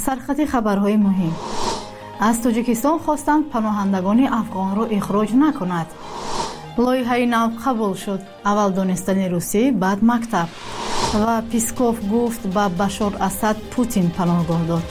سرخط خبرهای مهم. از تاجیکستان خواستند پناهندگان افغان را اخراج نکند. لایحه نو قبول شد. اول دانستن روسیه بعد مکتب. و پیسکوف گفت به بشار اسد پوتین پناهگاه داد.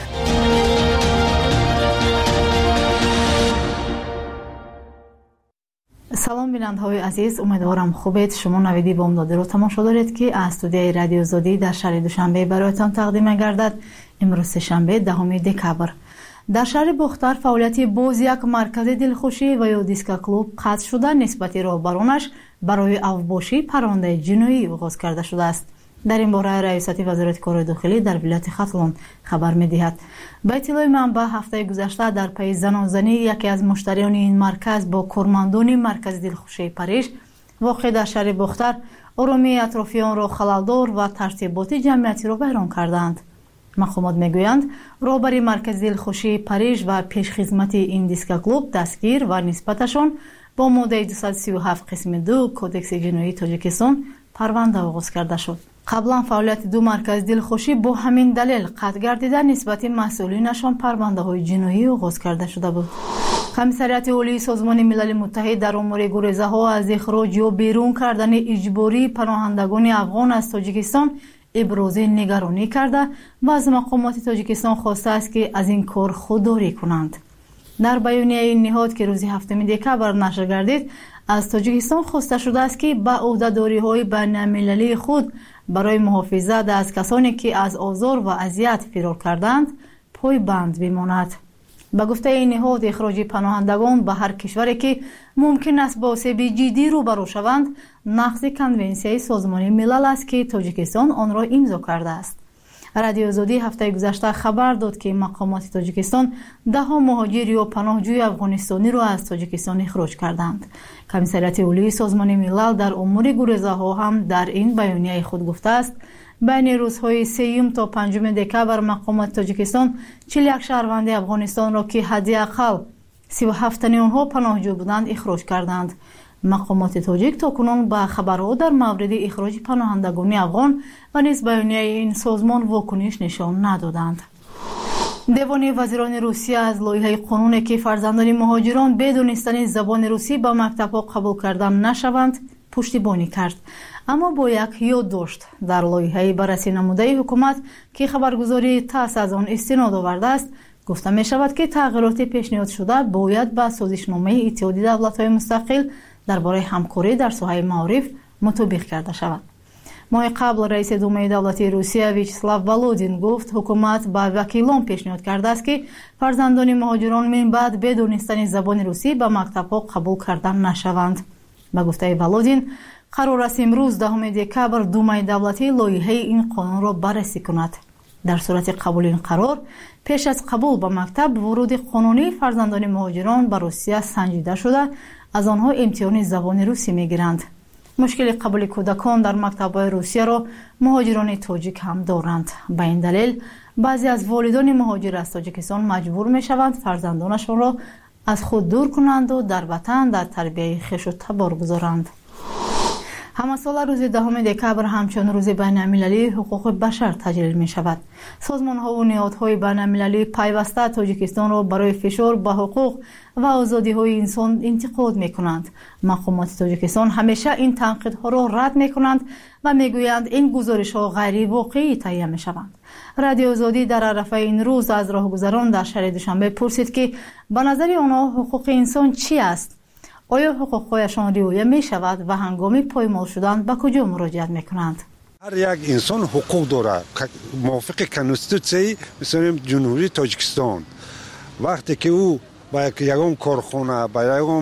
سلام بینندگان عزیز، امیدوارم خوبید. شما نویدی بامدادی رو تماشا دارید که از استودیوی رادیو زادی در شهر دوشنبه برایتان تقدیم گردد. امروز شنبه 10 دکبر در شهر بختر فعالیت باز یک مرکز دلخوشی و یا دیسک کلوب قطع شده نسبت راهبرانش برای اوباشی پرونده جنایی آغاز کرده شده است. در این باره رئیست وزارت کار داخلی در ولایت ختلان خبر می‌دهد. به اطلاع منبع هفته گذشته در پی زنی یکی از مشتریان این مرکز با کارمندان مرکز دلخوشی پاریژ واقع در شهر بختر آرامی اطرافیان را خلل‌دار و ترتیبات جمعیتی را ویران کردند. مقامات میگویند راهبر مرکز دلخوشی پاریژ و پیشخدمت این دیسک کلوب دستگیر و نسبتشان با ماده 237 قسم 2 کودکس جنایی تاجیکستان پرونده آغاز کرده شد. قبلا فعالیت دو مرکز دلخوشی با همین دلیل قطع گردیده نسبت مسئولینشان پرونده های جنایی آغاز کرده شده بود. کمیسریت عالی سازمان ملل متحد در امور گریزه ها از اخراج یا بیرون کردن اجباری پناهندگان افغان از تاجیکستان ابراز نگرانی کرده و از مقامات تاجیکستان خواسته است که از این کار خودداری کنند. در بیانیه این نهاد که روز 7 دکبر نشر گردید از تاجیکستان خواسته شده است که به عهده‌داری‌های بین‌المللی خود برای محافظت از کسانی که از آزار و اذیت فرار کردند پایبند بماند. به گفته این نهاد اخراج پناهندگان به هر کشوری که ممکن است با آسیب جدی روبرو شوند نقض کنونسیون سازمان ملل است که تاجیکستان آن را امضا کرده است. رادیو زادی هفته گذشته خبر داد که مقامات تاجیکستان 10 مهاجر یا پناهجوی افغانستانی را از تاجیکستان اخراج کردند. کمیسریت عالی سازمان ملل در امور گریزه ها هم در این بیانیه خود گفته است بین روزهای 3 تا 5 دکبر مقامات تاجیکستان 41 شهروند افغانستان را که حداقل 37 تن آنها پناهجو بودند اخراج کردند. مقامات تاجیک تاکنون به خبرها در مورد اخراج پناهندگان افغان و نیز بیانیه این سازمان واکنش نشان ندادند. دیوان وزیران روسیه از لایحه قانونی که فرزندان مهاجران بدون دانستن زبان روسی به مکتب‌ها قبول کردن نشوند پشتیبانی کرد. اما با یک یادداشت در لایحه بررسی نموده حکومت که خبرگزاری تاس از آن استناد آورده است گفته می شود که تغییرات پیشنهاد شده باید به سازشنامه اتحاد دولت‌های مستقل درباره همکاری در ساحه معارف مطابق کرده شود. ماه قبل رئیس دومای دولتی روسیه ویاچسلاو ولودین گفت حکومت به وکیلان پیشنهاد کرده است که فرزندان مهاجران من بعد بدون دانستن زبان روسی به مکتب‌ها قبول کردن نشوند. به گفته ولودین قرار است امروز 10 دکبر دومای دولتی لایحه این قانون را بررسی کند. در صورت قبول این قرار پیش از قبول به مکتب ورود قانونی فرزندان مهاجران به روسیه سنجیده شده از آنها امتحان زبان روسی میگیرند. مشکل قبول کودکان در مکتب‌های روسیه را مهاجران تاجیک هم دارند. به این دلیل بعضی از والدان مهاجر از تاجیکستان مجبور میشوند فرزندانشان را از خود دور کنند و در وطن در تربیت خویش و تبار گذارند. همه سال روز 10 دکبر همچون روز بین‌المللی حقوق بشر تجلیل می شود. سازمان ها و نهادهای بین‌المللی پیوسته تاجیکستان را برای فشار به حقوق و آزادی های انسان انتقاد می کنند. مقامات تاجیکستان همیشه این تنقیدها را رد می کنند و می گویند این گزارش ها غیر واقعی تهیه می شوند. رادیو زادی در عرفه این روز از راهگذران در شهر دوشنبه پرسید که به نظر آنها حقوق انسان چی است؟ آیا حقوقهایشان رعایت می شود و هنگام پایمال شدن به کجا مراجعت می کنند؟ هر یک انسان حقوق دارد موافق کنستیتوسیای مثلا جمهوری تاجیکستان. وقتی که او با یگان کارخانه با یگان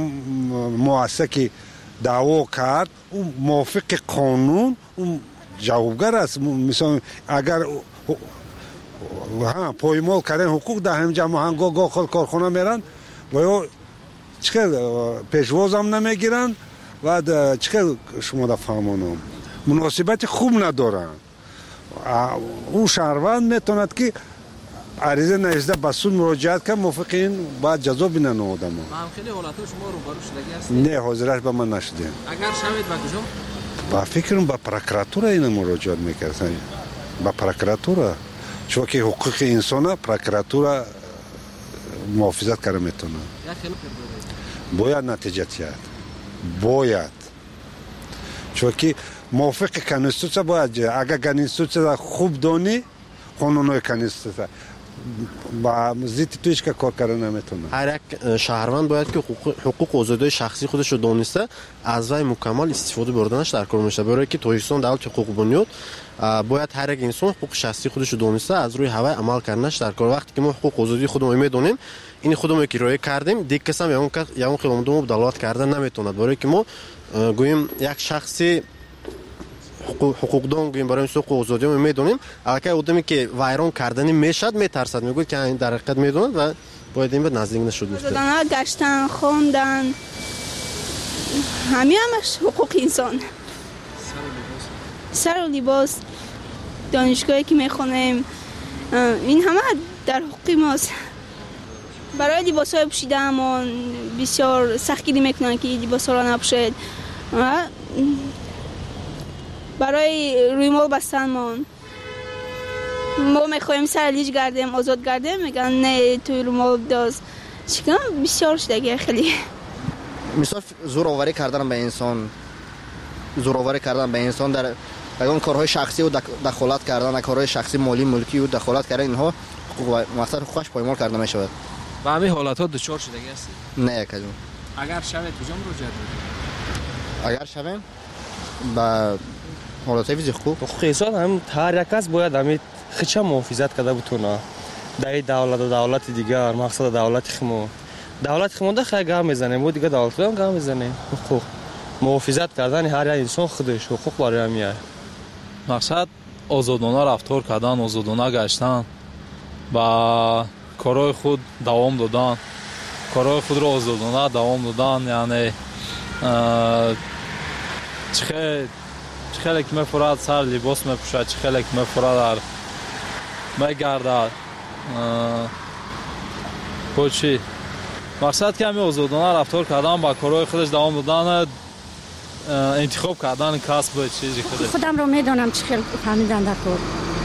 مؤسسه دعوا کرد او موافق قانون اون جوابگر است. مثلا اگر پایمال کردن حقوق در همینجا هنگاه خود کارخانه میرن و یا چقدر پیشواز هم نمیگیرن و چقدر شما در فهمانم مناسبت خوب ندارن. اون شهروند میتوند که عریضه نهیزده بسون مراجعت کنه موافق این باید جزا بینن آدم ها. خیلی حالات شما رو برو شدگی هستید؟ نه حاضرش به من نشده. اگر شوید با کجا؟ با فکرم با پروکراتور این مراجعت میکردن. با پروکراتور چون که حقوق انسان پروکراتور محافظت کرده میتونه. باید نتیجه تیاد. باید. چون که موافق کنستیتوسیا باید اگر کنستیتوسیا خوب دانی قانونهای کنستیتوسیا با ضد تویش که کار کردن نمیتونه. هر یک شهروند باید که حقوق و آزادی شخصی خودش رو دانسته از وی مکمل استفاده بردنش در کار میشه. برای که تویستان دولت حقوق بنیاد باید هر یک انسان حقوق شخصی خودش رو دانسته از روی هوای عمل کردنش در کار. وقتی که ما حقوق و آزادی خودمون میدونیم این خودمون که رعایت کردیم دیگه کسی هم یه خیلی دلالت کردن نمیتونه. برای که ما گوییم یک شخصی حقوقدان گوییم برای حقوق و آزادی ما میدونیم اگر آدمی که ویران کردنی میشد میترسد میگه که این در حقیقت میدونه و باید این به نزدیک نشد. آزادانه گشتن خوندن همش حقوق انسان. سر و لباس دانشگاهی که میخونیم این همه در حقوق ماست. برای لباس های پوشیدن ما بسیار سختگیری میکنن که لباس ها را نپوشید. برای روی مال بستن ما میخوایم سر لیج گردیم آزاد گردیم میگن نه توی روی مال داز چیکار بسیار شدگی خیلی. مثال زوراوری کردن به انسان در اون کارهای شخصی و دخالت کردن، کارهای شخصی مالی ملکی و دخالت کردن اینها مقصد حقوقش پایمال کرده می شود. و همین حالات ها دچار شدگی هستی؟ نه کجا. اگر شوید کجا مراجعه کنید؟ اگر شویم با حالات ویزی حقوق انسان هم هر یک کس باید همین خچه محافظت کرده بتونه. در دولت و دولت دیگر مقصد دولت خمو ده خیلی گام میزنه و دیگه دولت هم گام میزنه. حقوق محافظت کردن هر انسان خودش حقوق برای میاره. مقصد آزادانه رفتار کردن، آزادانه گشتن، با کارهای خود دوام دادن، کارهای خود را آزادانه دوام دادن. یعنی چه که میفراد سر لباس میپوشد، چه که میفراد میگردد پوچی. مقصد که همین آزادانه رفتار کردن، با کارهای خودش دوام دادن، انتخاب کردن کسب چیزی خودم رو میدونم چه خیلی فهمیدن در کار.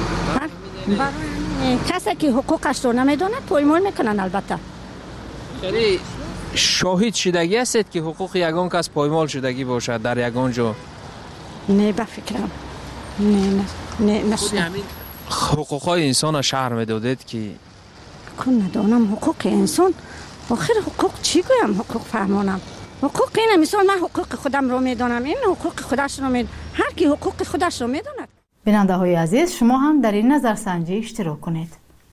کسی که حقوقش رو نمیدونه پایمال میکنن. البته خیلی شاهد شدگی هستید که حقوق یگان کس پایمال شدگی باشد در یگان جا؟ نه بفکرم نه مثلا همین حقوقای انسان را شهر میدادید که کن ندانم حقوق انسان آخر حقوق چی گویم؟ حقوق فهمانم حقوق اینه. مثلا من حقوق خودم رو میدونم، این حقوق خودش رو میدونه. هر کی حقوق خودش رو میدونه. بیننده های عزیز شما هم در این نظرسنجی اشتراک کنید.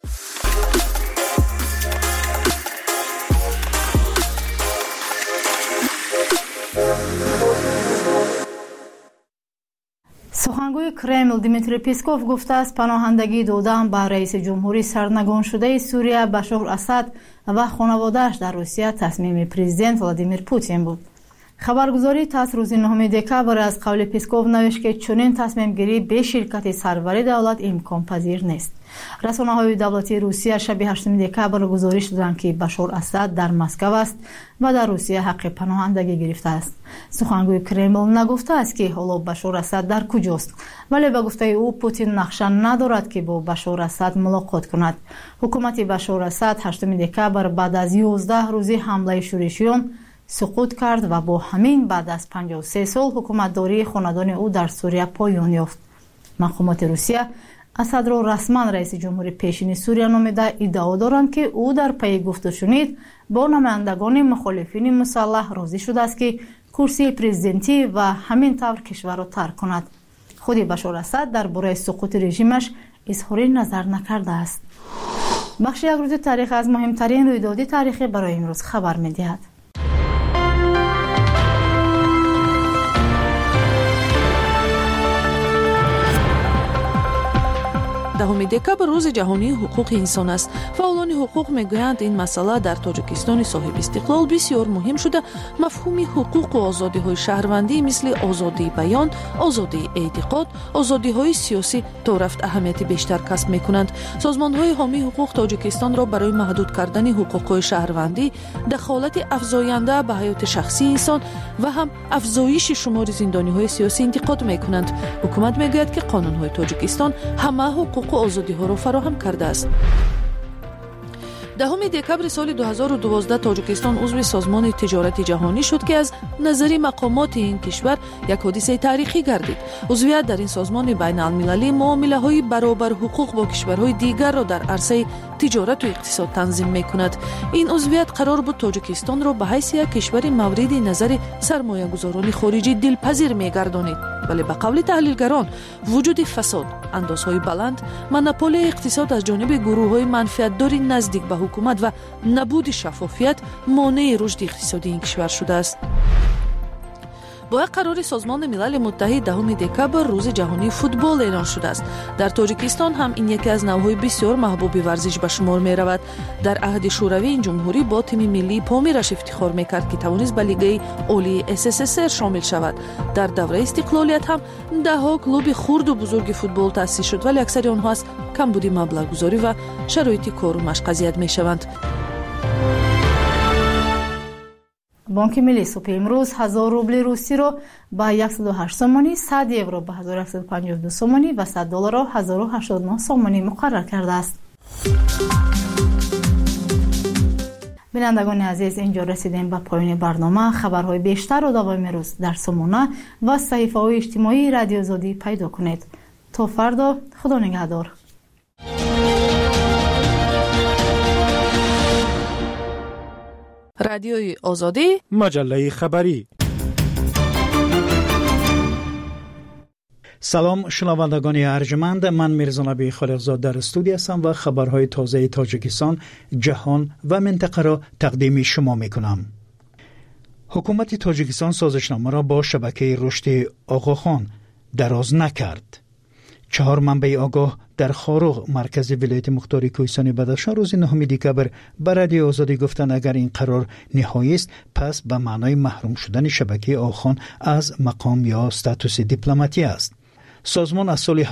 سخنگوی کرمل دیمیتری پیسکوف گفته است پناهندگی دادن به رئیس جمهوری سرنگون شده سوریه بشار اسد و خانواده‌اش در روسیه تصمیم پرزیدنت ولادیمیر پوتین بود. خبرگزاری تاس روز 9 دکبر از قول پیسکوف نوشت که چنین تصمیم گیری به شرکت سروری دولت امکان پذیر نیست. رسانه‌های دولتی روسیه شب 8 دکبر گزارش دادند که بشار اسد در مسکو است و در روسیه حق پناهندگی گرفته است. سخنگوی کرمل نگفته است که حالا بشار اسد در کجاست، ولی به گفته او پوتین نقشه ندارد که با بشار اسد ملاقات کند. حکومت بشار اسد 8 دکبر بعد از 11 روز حمله شورشیان سقوط کرد و با همین بعد از 53 سال حکومتداری خاندان او در سوریه پایان یافت. مقامات روسیه اسد را رسما رئیس جمهور پیشین سوریه نامیده ادعا دارند که او در پی گفت و شنید با نمایندگان مخالفین مسلح راضی شده است که کرسی پرزیدنتی و همین طور کشور را ترک کند. خود بشار اسد درباره سقوط رژیمش اظهار نظر نکرده است. بخش یک روز تاریخ از مهمترین رویدادهای تاریخی برای امروز خبر می‌دهد. 10 دکبر روز جهانی حقوق انسان است. فعالان حقوق میگویند این مسئله در تاجیکستان صاحب استقلال بسیار مهم شده. مفهوم حقوق و آزادی‌های شهروندی مثل آزادی بیان، آزادی اعتقاد، آزادی‌های سیاسی تا رفت اهمیت بیشتر کسب می‌کنند. سازمان‌های حامی حقوق تاجیکستان را برای محدود کردن حقوق شهروندی، دخالت افزاینده به حیات شخصی انسان و هم افزایش شمار زندانی‌های سیاسی انتقاد می‌کنند. حکومت میگوید که قانون‌های تاجیکستان همه حقوق حقوق و آزادی‌ها را فراهم کرده است. 10 دکبر سال 2012 تاجیکستان عضو سازمان تجارت جهانی شد که از نظر مقامات این کشور یک حادثه تاریخی گردید. عضویت در این سازمان بین المللی معامله‌های برابر حقوق با کشورهای دیگر را در عرصه تجارت و اقتصاد تنظیم می‌کند. این عضویت قرار بود تاجیکستان را به حیث یک کشور مورد نظر سرمایه‌گذاران خارجی دلپذیر می‌گردانید، ولی به قول تحلیلگران وجود فساد، اندازهای بلند، مونوپولی اقتصاد از جانب گروه‌های منفعت‌دار نزدیک به حکومت و نبود شفافیت مانع رشد اقتصادی این کشور شده است. با قرار سازمان ملل متحد 10 دکبر روز جهانی فوتبال اعلان شده است. در تاجیکستان هم این یکی از نوع‌های بسیار محبوب ورزش به شمار می‌رود. در عهد شوروی این جمهوری با تیم ملی پامیرش افتخار می‌کرد که توانست به لیگ عالی SSSR شامل شود. در دوره استقلالیت هم ده‌ها کلوب خرد و بزرگ فوتبال تأسیس شد، ولی اکثر آنها از کمبود مبلغ‌گذاری و شرایط کار و مشق اذیت می‌شوند. بانک ملی صبح امروز 1000 روبل روسی را به 108 سومانی، 100 یورو به 1152 سومانی و 100 دلار را 1089 سومانی مقرر کرده است. بینندگان عزیز، اینجا رسیدیم به پایان برنامه. خبرهای بیشتر و دوام روز در سامانه و صفحه‌های اجتماعی رادیو آزادی پیدا کنید. تا فردا، خدا نگهدار. رادیوی آزادی، مجله خبری. سلام شنوندگان ارجمند، من میرزا نبی خالقزاد در استودیو هستم و خبرهای تازه تاجیکستان، جهان و منطقه را تقدیم شما میکنم. حکومت تاجیکستان سازشنامه را با شبکه رشد آقاخان دراز نکرد. 4 منبع آگاه در خاروغ مرکز ولایت مختار کوهستان بدخشان روز 9 دکبر به رادیو آزادی گفتند اگر این قرار نهایی است پس به معنای محروم شدن شبکه آقاخان از مقام یا استاتوس دیپلماتی است. سازمان از سال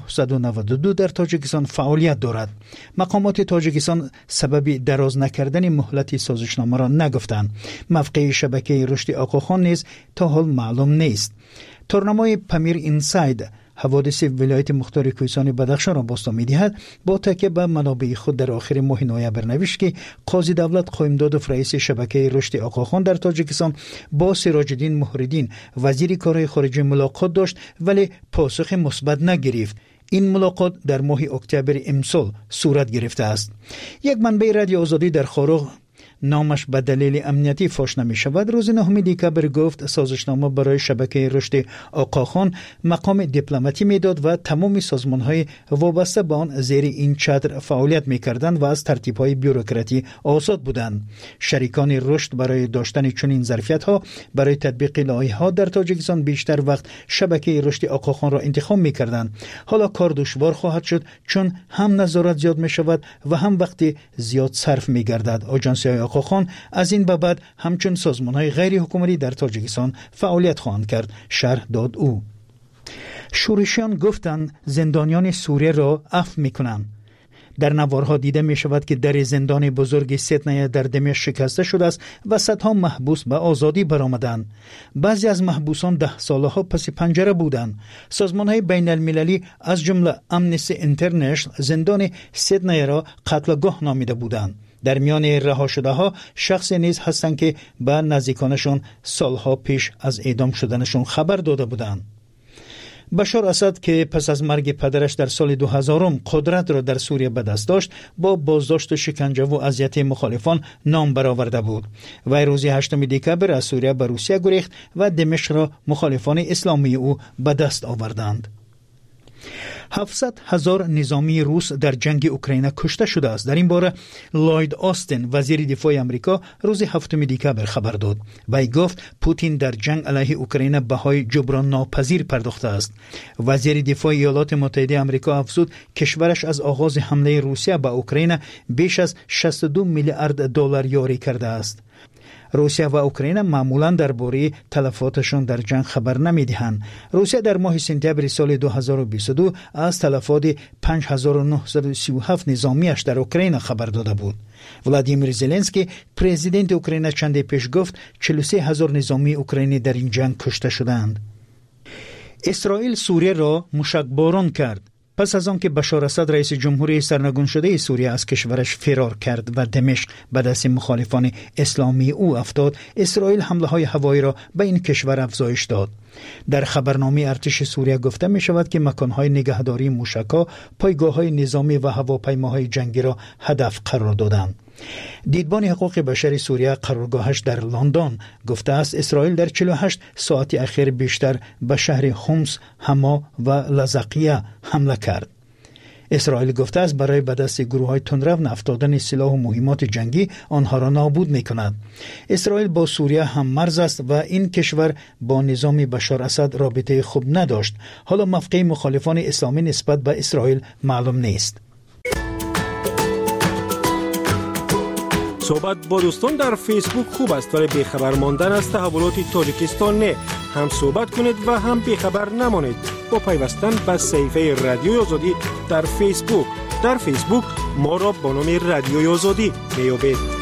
1992 در تاجیکستان فعالیت دارد. مقامات تاجیکستان سبب دراز نکردن مهلت سازشنامه را نگفتند. موقع شبکه رشد آقاخان نیز تا حال معلوم نیست. تورنمای پمیر اینساید حوادث ولایت مختار کوهستان بدخشان را بازتاب می‌دهد. با تکیه به منابع خود در آخر ماه نوامبر نوشت که قاضی دولت قائمدادوف رئیس شبکه رشد آقاخان در تاجیکستان با سراج الدین مهرالدین وزیر کارهای خارجه ملاقات داشت ولی پاسخ مثبت نگرفت. این ملاقات در ماه اکتبر امسال صورت گرفته است. یک منبع رادیو آزادی در خاروغ نامش به دلیل امنیتی فاش نمی شود روز 9 دکبر گفت سازشنامه برای شبکه رشد آقاخان مقام دیپلماتی میداد و تمام سازمان‌های وابسته به آن زیر این چتر فعالیت می‌کردند و از ترتیب‌های بیوروکراتی آزاد بودند. شریکان رشد برای داشتن چنین ظرفیت‌ها برای تطبیق لایحه‌ها در تاجیکستان بیشتر وقت شبکه رشد آقاخان را انتخاب می‌کردند. حالا کار دشوار خواهد شد چون هم نظارت زیاد می‌شود و هم وقت زیاد صرف می‌گردد. آژانس‌های آقاخان از این به بعد همچون سازمان‌های غیر حکومتی در تاجیکستان فعالیت خواهند کرد، شرح داد او. شورشیان گفتند زندانیان سوریه را عفو می‌کنند. در نوارها دیده می شود که در زندان بزرگ سیدنیه در دمشق شکسته شده است و صدها محبوس به آزادی برآمدند. بعضی از محبوسان 10 سالها پس پنجره بودند. سازمان‌های بین المللی از جمله امنستی اینترنشنال زندان سیدنیه را قتلگاه نامیده بودند. در میان رها شده ها شخصی نیز هستند که به نزدیکانشون سالها پیش از اعدام شدنشون خبر داده بودند. بشار اسد که پس از مرگ پدرش در سال 2000 قدرت را در سوریه به دست داشت با بازداشت و شکنجه و اذیت مخالفان نام برآورده بود. وی روز 8 دکبر از سوریه به روسیه گریخت و دمشق را مخالفان اسلامی او به دست آوردند. 700,000 نظامی روس در جنگ اوکراین کشته شده است. در این باره لوید آستین وزیر دفاع آمریکا روز 7 دکبر خبر داد. وی گفت پوتین در جنگ علیه اوکراین بهای جبران ناپذیر پرداخته است. وزیر دفاع ایالات متحده آمریکا افزود کشورش از آغاز حمله روسیه به اوکراین بیش از 62 میلیارد دلار یاری کرده است. روسیه و اوکراین معمولا درباره تلفاتشان در جنگ خبر نمیدهند. روسیه در ماه سپتامبر سال 2022 از تلفات 5937 نظامیش در اوکراین خبر داده بود. ولادیمیر زلنسکی پرزیدنت اوکراین چند پیش گفت 43,000 نظامی اوکراینی در این جنگ کشته شدند. اسرائیل سوریه را موشکباران کرد. پس از آنکه بشار اسد رئیس جمهوری سرنگون شده سوریه از کشورش فرار کرد و دمشق به دست مخالفان اسلامی او افتاد، اسرائیل حمله‌های هوایی را به این کشور افزایش داد. در خبرنامه ارتش سوریه گفته می شود که مکانهای نگهداری موشک‌ها، پایگاه‌های نظامی و هواپیماهای جنگی را هدف قرار دادند. دیدبان حقوق بشر سوریه قرارگاهش در لندن گفته است اسرائیل در 48 ساعت اخیر بیشتر به شهر حمص، حما و لزقیه حمله کرد. اسرائیل گفته است برای به دست گروه‌های تندرو افتادن سلاح و مهمات جنگی آنها را نابود می‌کند. اسرائیل با سوریه هم مرز است و این کشور با نظام بشار اسد رابطه خوب نداشت. حالا موقع مخالفان اسلامی نسبت به اسرائیل معلوم نیست. صحبت با دوستان در فیسبوک خوب است ولی بیخبر ماندن از تحولات تاجیکستان نه. هم صحبت کنید و هم بیخبر نمانید با پیوستن به صفحه رادیوی آزادی در فیسبوک. در فیسبوک ما را با نام رادیوی آزادی میابید.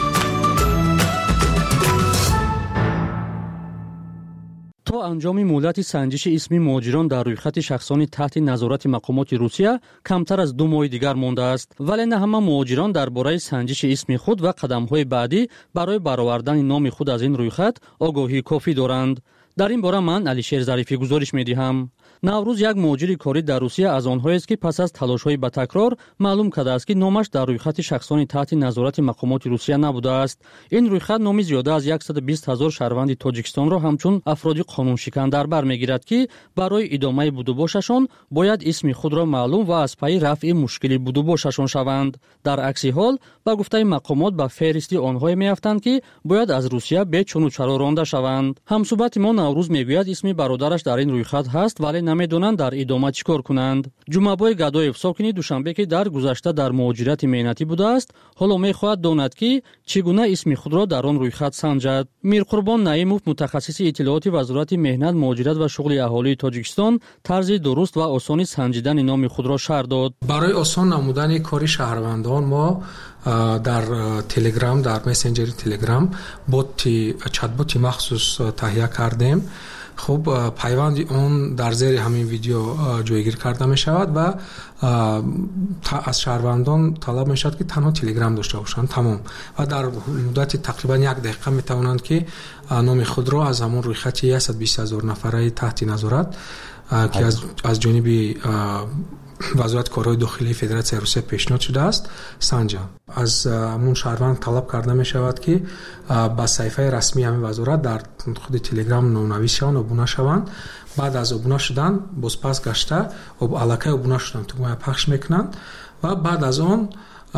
تا انجام مهلت سنجش اسمی مهاجران در رویخط شخصانی تحت نظارت مقامات روسیه کمتر از 2 ماه دیگر مانده است، ولی نه همه مهاجران درباره سنجش اسم خود و قدم‌های بعدی برای برآوردن نام خود از این رویخط آگاهی کافی دارند. در این باره من علیشیر ظریفی گزارش می‌دهم. نوروز یک مهاجر کاری در روسیه از آنهایی است که پس از تلاش‌های به تکرار معلوم کرده است که نامش در رویخط شخصانی تحت نظارت مقامات روسیه نبوده است. این رویخط نامی زیاده از 120,000 شهروند تاجیکستان را همچون افرادی قانون شکن در بر می‌گیرد که برای ادامه بودوباششان باید اسم خود را معلوم و از پی رفع مشکل بودوباششان شوند. در عکس حال با گفته مقامات به فهرست آنهایی می‌افتند که باید از روسیه به چون و چرا رانده شوند. همصحبت ما نوروز میگوید اسم برادرش در این رویخط هست ولی نمیدونند در ادامه چیکار کنند. جمعه‌بای گدایف ساکنی دوشنبه که در گذشته در مهاجرت مهنتی بوده است، حالا می‌خواهد داند که چگونه اسم خود را در آن رویخط سنجد. میرقربان نعیموف متخصص اطلاعات وزارت مهنت، مهاجرت و شغل اهالی تاجیکستان طرز درست و آسان سنجیدن نام خود را شرح داد. برای آسان نمودن کار شهروندان ما در تلگرام، در مسنجر تلگرام چت مخصوص تهیه کردیم. خب پیوند اون در زیر همین ویدیو جایگیر کرده می شود و از شهروندان طلب می شود که تنها تلگرام داشته باشند تمام و در مدت تقریبا 1 دقیقه می توانند که نام خود را از همون رویخط 120,000 نفره تحت نظارت که از جانب وزارت کارهای داخلی فدراسیون روسیه پیشنهاد شده است سنجان. از همون شهروند طلب کرده می شود که با صفحه رسمی همین وزارت در خود تلگرام نام‌نویس شوند، ابونه شوند. بعد از ابونه شدن باز پس گشته علاقه ابونه شدن تو ما پخش میکنند و بعد از آن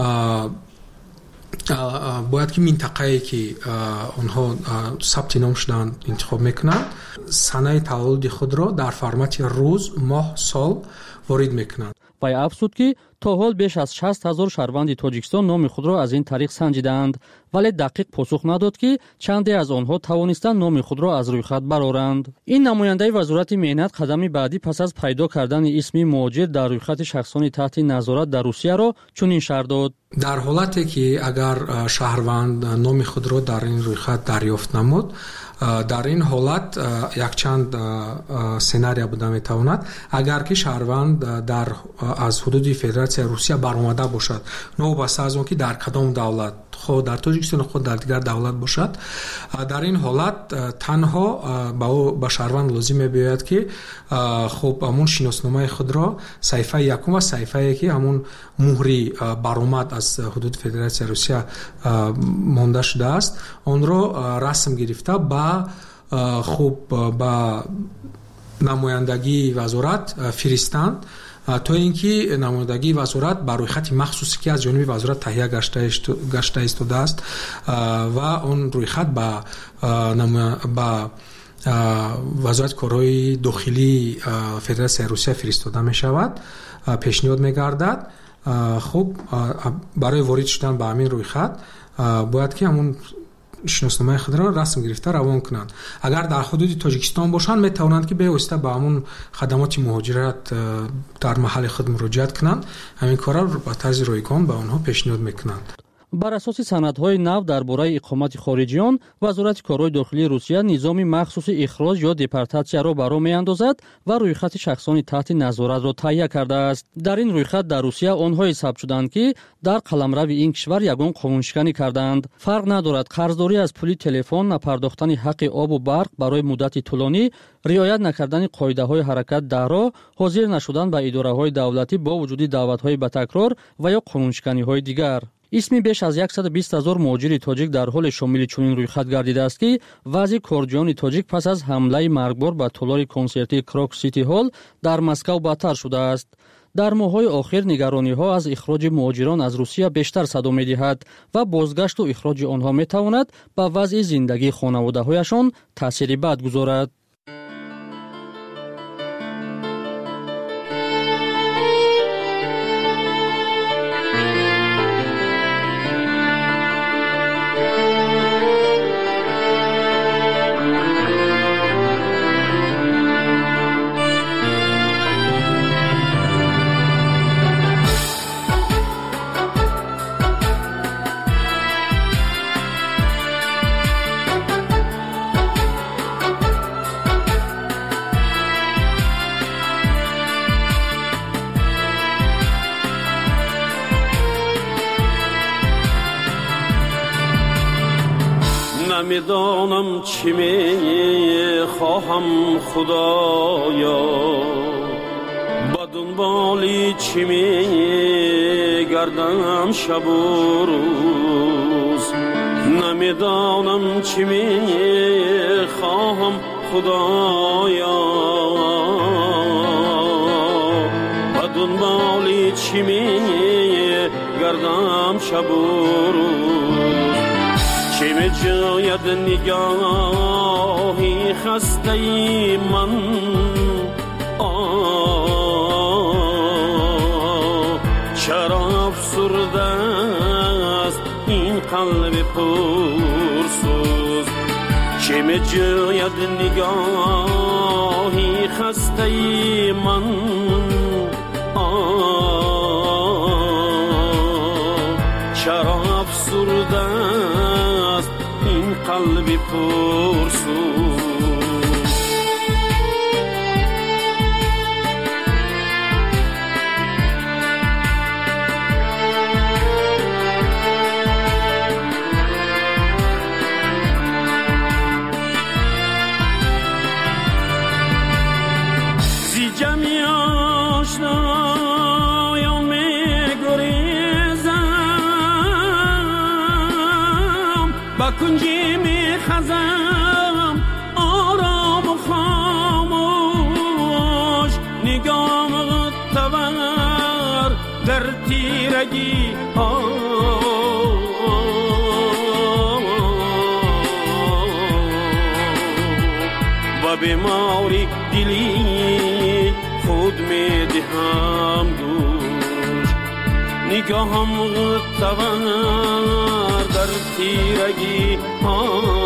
باید که منطقه‌ای که آنها ثبت نام شدن انتخاب میکنند، سنه تولد خود را در فرمت روز، ماه، سال وارد میکنند. وی افزود که تا حال بیش از 60,000 شهروند تاجیکستان نام خود را از این طریق سنجیدند، ولی دقیق پاسخ نداد که چندی از آنها توانستند نام خود را از رویخط برآورند. این نماینده وزارت مهنت قدم بعدی پس از پیدا کردن اسم مهاجر در رویخط شخصانی تحت نظارت در روسیه را چنین شرح داد: در حالتی که اگر شهروند نام خود را در این رویخط دریافت نمود، در این حالت یک چند سناریو بوده میتواند. اگر که شهروند در از حدود فدراسیون روسیه برآمده باشد، نوبسته از اون که در کدام دولت، خود در تاجیکستان خود در دیگر دولت باشد، در این حالت تنها با شهروند لازم میباید که خب همون شناسنامه خود را صفحه یکم و صفحه که همون مهری برآمد از حدود فدراسیون روسیه مانده شده است آن را رسم گرفته با نمایندگی وزارت فرستند تا اینکه نمایندگی وزارت بر روی خط مخصوصی که از جانب وزارت تهیه گشته ایستاده است و اون روی خط با وزارت کارهای داخلی فدراسیون روسیه فرستاده می شود، پیشنهاد می گردد. خب برای وارد شدن به همین روی خط باید که همون شناسنامه خود را رسم گرفته روان کنند. اگر در حدود تاجیکستان باشند می توانند که به واسطه به همون خدمات مهاجرت در محل خود مراجعت کنند. همین کار را با طرز رایگان به آنها پیشنهاد میکنند. بر اساس سندهای نو درباره اقامت خارجیان، وزارت کارهای داخلی روسیه نظام مخصوص اخراج یا دپورتاسیا را بر راه می‌اندازد و رویخط شخصان تحت نظارت را تهیه کرده است. در این رویخط در روسیه آنها ثبت شدند که در قلمرو این کشور یگان قانونشکنی کردند. فرق ندارد قرضداری از پول تلفن، نپرداختن حق آب و برق برای مدت طولانی، رعایت نکردن قاعده‌های حرکت در راه، حاضر نشدن به اداره‌های دولتی با وجود دعوت‌های به تکرار و یا قانونشکنی‌های دیگر. اسمی بیش از 120,000 مهاجر تاجیک در حال شامل چنین رویخط گردیده است که وضع کارجویان تاجیک پس از حمله مرگبار به تالار کنسرتی کراک سیتی هال در مسکو بدتر شده است. در ماه‌های آخر نگرانی‌ها از اخراج مهاجران از روسیه بیشتر صدا می‌دهد و بازگشت و اخراج آنها می‌تواند به وضع زندگی خانواده‌هایشان تأثیری بد گذارد. نمیدانم چی میخواهم خدایا، با دنبالی چی میگردم شب و روز. نمیدانم چی میخواهم خدایا، با دنبالی چی میگردم شب و روز. چه می جاید نگاهی خسته ای من، چرا افسرده است این قلب پرسوز. چه می جاید نگاهی خسته ای من، چرا افسرده است این قلب پرسوز. زی جمعی آشنایان می‌گریزم، با کنجی می‌خزم آرام و خاموش. نگاه تور در تیرگی ها، و بیماری دلی خود می‌دهم گوش. نگاهم تور در تیرگی ها،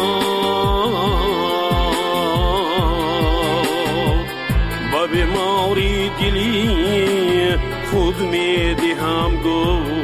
با بیماری دلی خود می‌دهم گوش.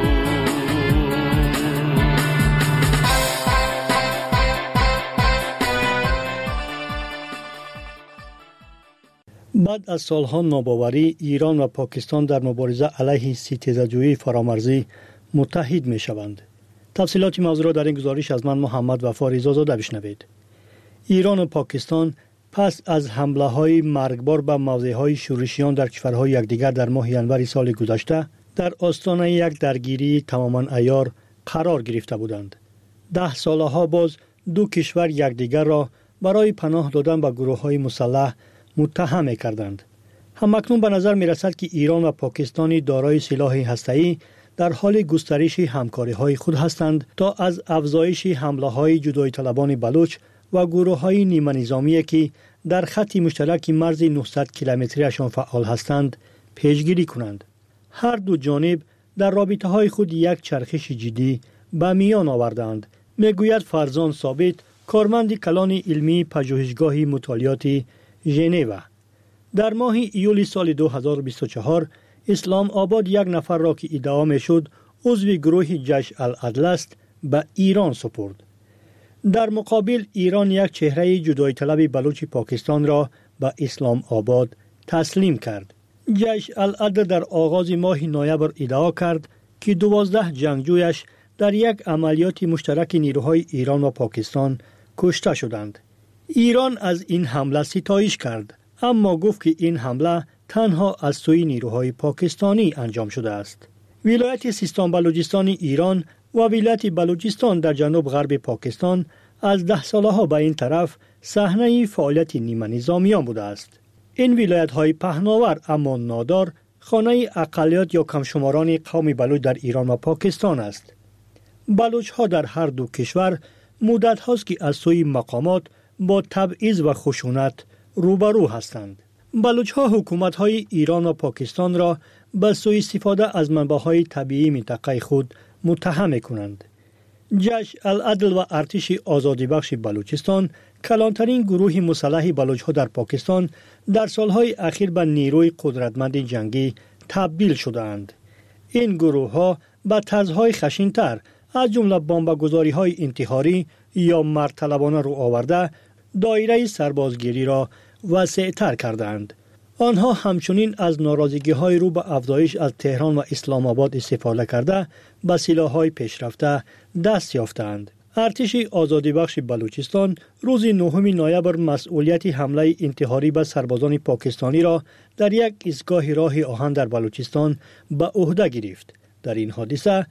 بعد از سالها ناباوری، ایران و پاکستان در مبارزه علیه ستیزه‌جویی فرامرزی متحد می‌شوند. تفصیلات موضوع را در این گزارش از من محمد وفا رضازاده بشنوید. ایران و پاکستان پس از حمله‌های مرگبار به موضع‌های شورشیان در کشورهای یکدیگر در ماه ژانویه سال گذشته در آستانه یک درگیری تماما عیار قرار گرفته بودند. 10 سالها باز دو کشور یکدیگر را برای پناه دادن به گروه‌های مسلح متهم کردند. همکنون به نظر می رسد که ایران و پاکستان دارای سلاح هسته‌ای در حال گسترش همکاری‌های خود هستند تا از افزایش حمله‌های جدایی طلبان بلوچ و گروه‌های نیمه نظامی که در خط مشترک مرز 900 کیلومتریشان فعال هستند پیشگیری کنند. هر دو جانب در رابطه‌های خود یک چرخش جدی به میان آوردند، میگوید فرزان ثابت، کارمند کلان علمی پژوهشگاه مطالعات ژنو. در ماه ایول سال 2024 اسلام آباد یک نفر را که ادعا می‌شد عضو گروه جیش العدل است به ایران سپرد. در مقابل ایران یک چهره جدایی طلب بلوچ پاکستان را به اسلام آباد تسلیم کرد. جیش العدل در آغاز ماه نوامبر ادعا کرد که 12 جنگجویش در یک عملیات مشترک نیروهای ایران و پاکستان کشته شدند. ایران از این حمله ستایش کرد، اما گفت که این حمله تنها از سوی نیروهای پاکستانی انجام شده است. ولایت سیستان بلوچستان ایران و ولایت بلوچستان در جنوب غرب پاکستان از 10 سالها به این طرف صحنه فعالیت نیمه نظامیان بوده است. این ولایت‌های پهناور اما نادار خانه اقلیت یا کمشماران قوم بلوچ در ایران و پاکستان است. بلوچ‌ها در هر دو کشور مدت هاست که از سوی مقامات با تبعیض و خشونت روبرو هستند. بلوچ‌ها حکومت‌های ایران و پاکستان را به سوء استفاده از منابع طبیعی منطقه خود متهم می‌کنند. جیش العدل و ارتش آزادی بخش بلوچستان کلانترین گروه مسلح بلوچ‌ها در پاکستان در سالهای اخیر به نیروی قدرتمند جنگی تبدیل شده‌اند. این گروه‌ها به طرزهای خشن‌تر از جمله بمبگذاری‌های انتحاری یا مرد-طلبانه رو آورده دایره سربازگیری را وسیع‌تر کردند. آنها همچنین از ناراضگی‌های رو به افزایش از تهران و اسلام آباد استفاده کرده به سلاح‌های پیشرفته دست یافتند. ارتش آزادی بخش بلوچستان روز 9 نوامبر مسئولیت حمله انتحاری به سربازان پاکستانی را در یک ایستگاه راه آهن در بلوچستان به عهده گرفت. در این حادثه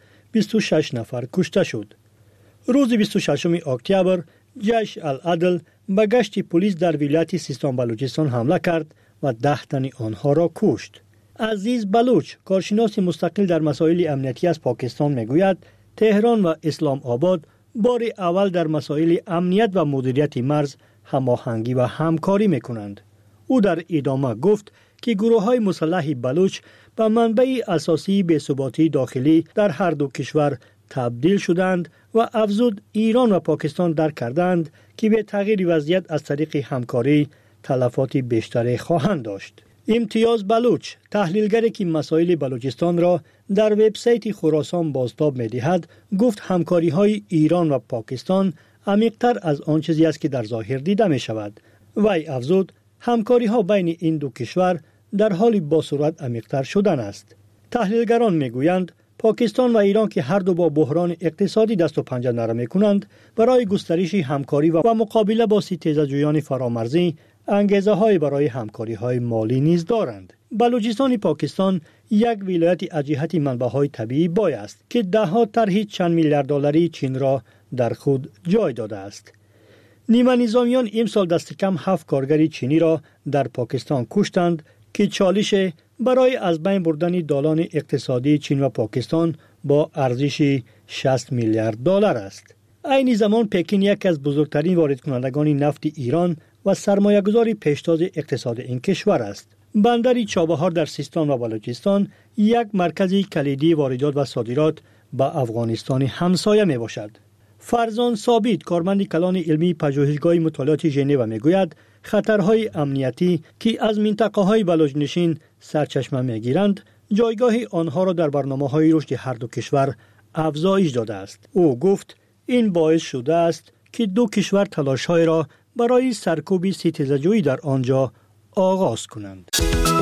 26 نفر کشته شد. روز 26 اکتبر جیش العدل به گشت پلیس در ولایت سیستان بلوچستان حمله کرد و 10 تن آنها را کشت. عزیز بلوچ، کارشناس مستقل در مسائل امنیتی از پاکستان میگوید تهران و اسلام آباد بار اول در مسائل امنیت و مدیریت مرز هماهنگی و همکاری میکنند. او در ادامه گفت که گروه‌های مسلح بلوچ به منبع اساسی بی‌ثباتی داخلی در هر دو کشور تبدیل شدند و افزود ایران و پاکستان درک کردند که به تغییر وضعیت از طریق همکاری تلفات بیشتری خواهند داشت. امتیاز بلوچ، تحلیلگری که مسائل بلوچستان را در وبسایت خراسان بازتاب می‌دهد، گفت همکاری‌های ایران و پاکستان عمیق‌تر از آن چیزی است که در ظاهر دیده می‌شود. وی افزود همکاری‌ها بین این دو کشور در حال با سرعت عمیق‌تر شدن است. تحلیلگران می‌گویند پاکستان و ایران که هر دو با بحران اقتصادی دست و پنجه نرم می‌کنند، برای گسترش همکاری و مقابله با ستیزجویان فرامرزی انگیزه‌های برای همکاری‌های مالی نیز دارند. بلوچستان پاکستان یک ولایت از جهت منابع طبیعی بای است که ده‌ها طرح چند میلیارد دلاری چین را در خود جای داده است. نیمه نظامیان امسال دست کم 7 کارگر چینی را در پاکستان کشتند که چالش برای از بین بردن دالان اقتصادی چین و پاکستان با ارزش 60 میلیارد دلار است. عین زمان پکین یک از بزرگترین وارد کنندگان نفت ایران و سرمایه‌گذار پیشتاز اقتصاد این کشور است. بندر چابهار در سیستان و بلوچستان یک مرکز کلیدی واردات و صادرات به افغانستان همسایه می باشد. فرزان ثابت، کارمند کلان علمی پژوهشگاه مطالعات ژنو میگوید خطرهای امنیتی که از منطقه‌های بلوچ‌نشین سرچشمه میگیرند، جایگاه آنها را در برنامه‌های رشد هر دو کشور افزایش داده است. او گفت این باعث شده است که دو کشور تلاش‌های را برای سرکوب ستیزجویی در آنجا آغاز کنند.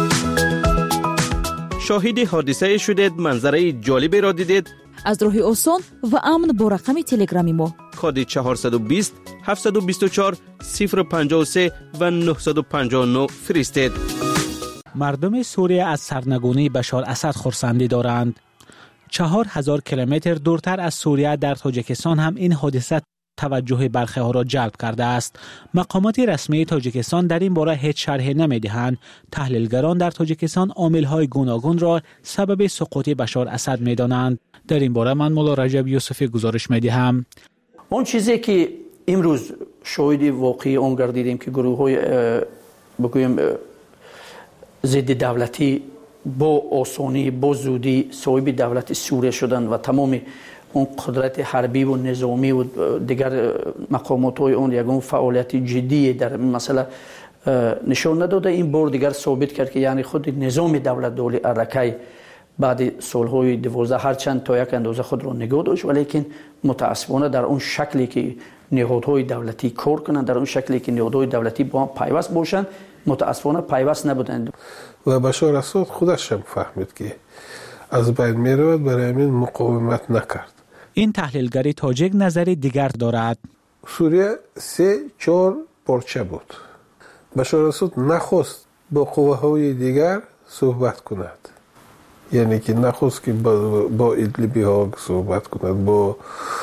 شاهد حادثه شدید، منظره جالبی را دیدید؟ از راه آسان و امن با رقم تلگرامی ما کد 420 724 053 و 959 فرستید. مردم سوریه از سرنگونی بشار اسد خرسندی دارند. 4000 کیلومتر دورتر از سوریه در تاجیکستان هم این حادثه توجه برخی ها را جلب کرده است. مقامات رسمی تاجیکستان در این باره هیچ شرحی نمی‌دهند. تحلیلگران در تاجیکستان عامل‌های گوناگون را سبب سقوط بشار اسد می‌دانند. در این باره من مولا رجب یوسفی گزارش می‌دهم. اون چیزی که امروز شاهد واقعی اون گردیدیم که گروه‌های بگویم ضد دولتی با آسانی با زودی صاحب دولت سوریه شدند و تمام اون قدرت حربی و نظامی و دیگر مقامات‌های اون یگان فعالیت جدی در این مسئله نشان نداده. این بار دیگر ثابت کرد که یعنی خود نظام دولت دوله ارکی بعد صلح‌های 12 هرچند تا یک اندازه خود را نگاه داشت، ولیکن متاسفانه در اون شکلی که نهادهای دولتی کار کنند، در اون شکلی که نهادهای دولتی با هم پیوست باشند، متاسفانه پیوست نبودند. و بشار اسد خودش هم فهمید که از بین میرود، برای همین مقاومت نکرد. این تحلیلگر تاجیک نظر دیگر دارد. سوریه 3-4 پارچه بود. بشار اسد نخواست با قوه‌های دیگر صحبت کند، یعنی که نخواست که با ادلیبی ها صحبت کند، با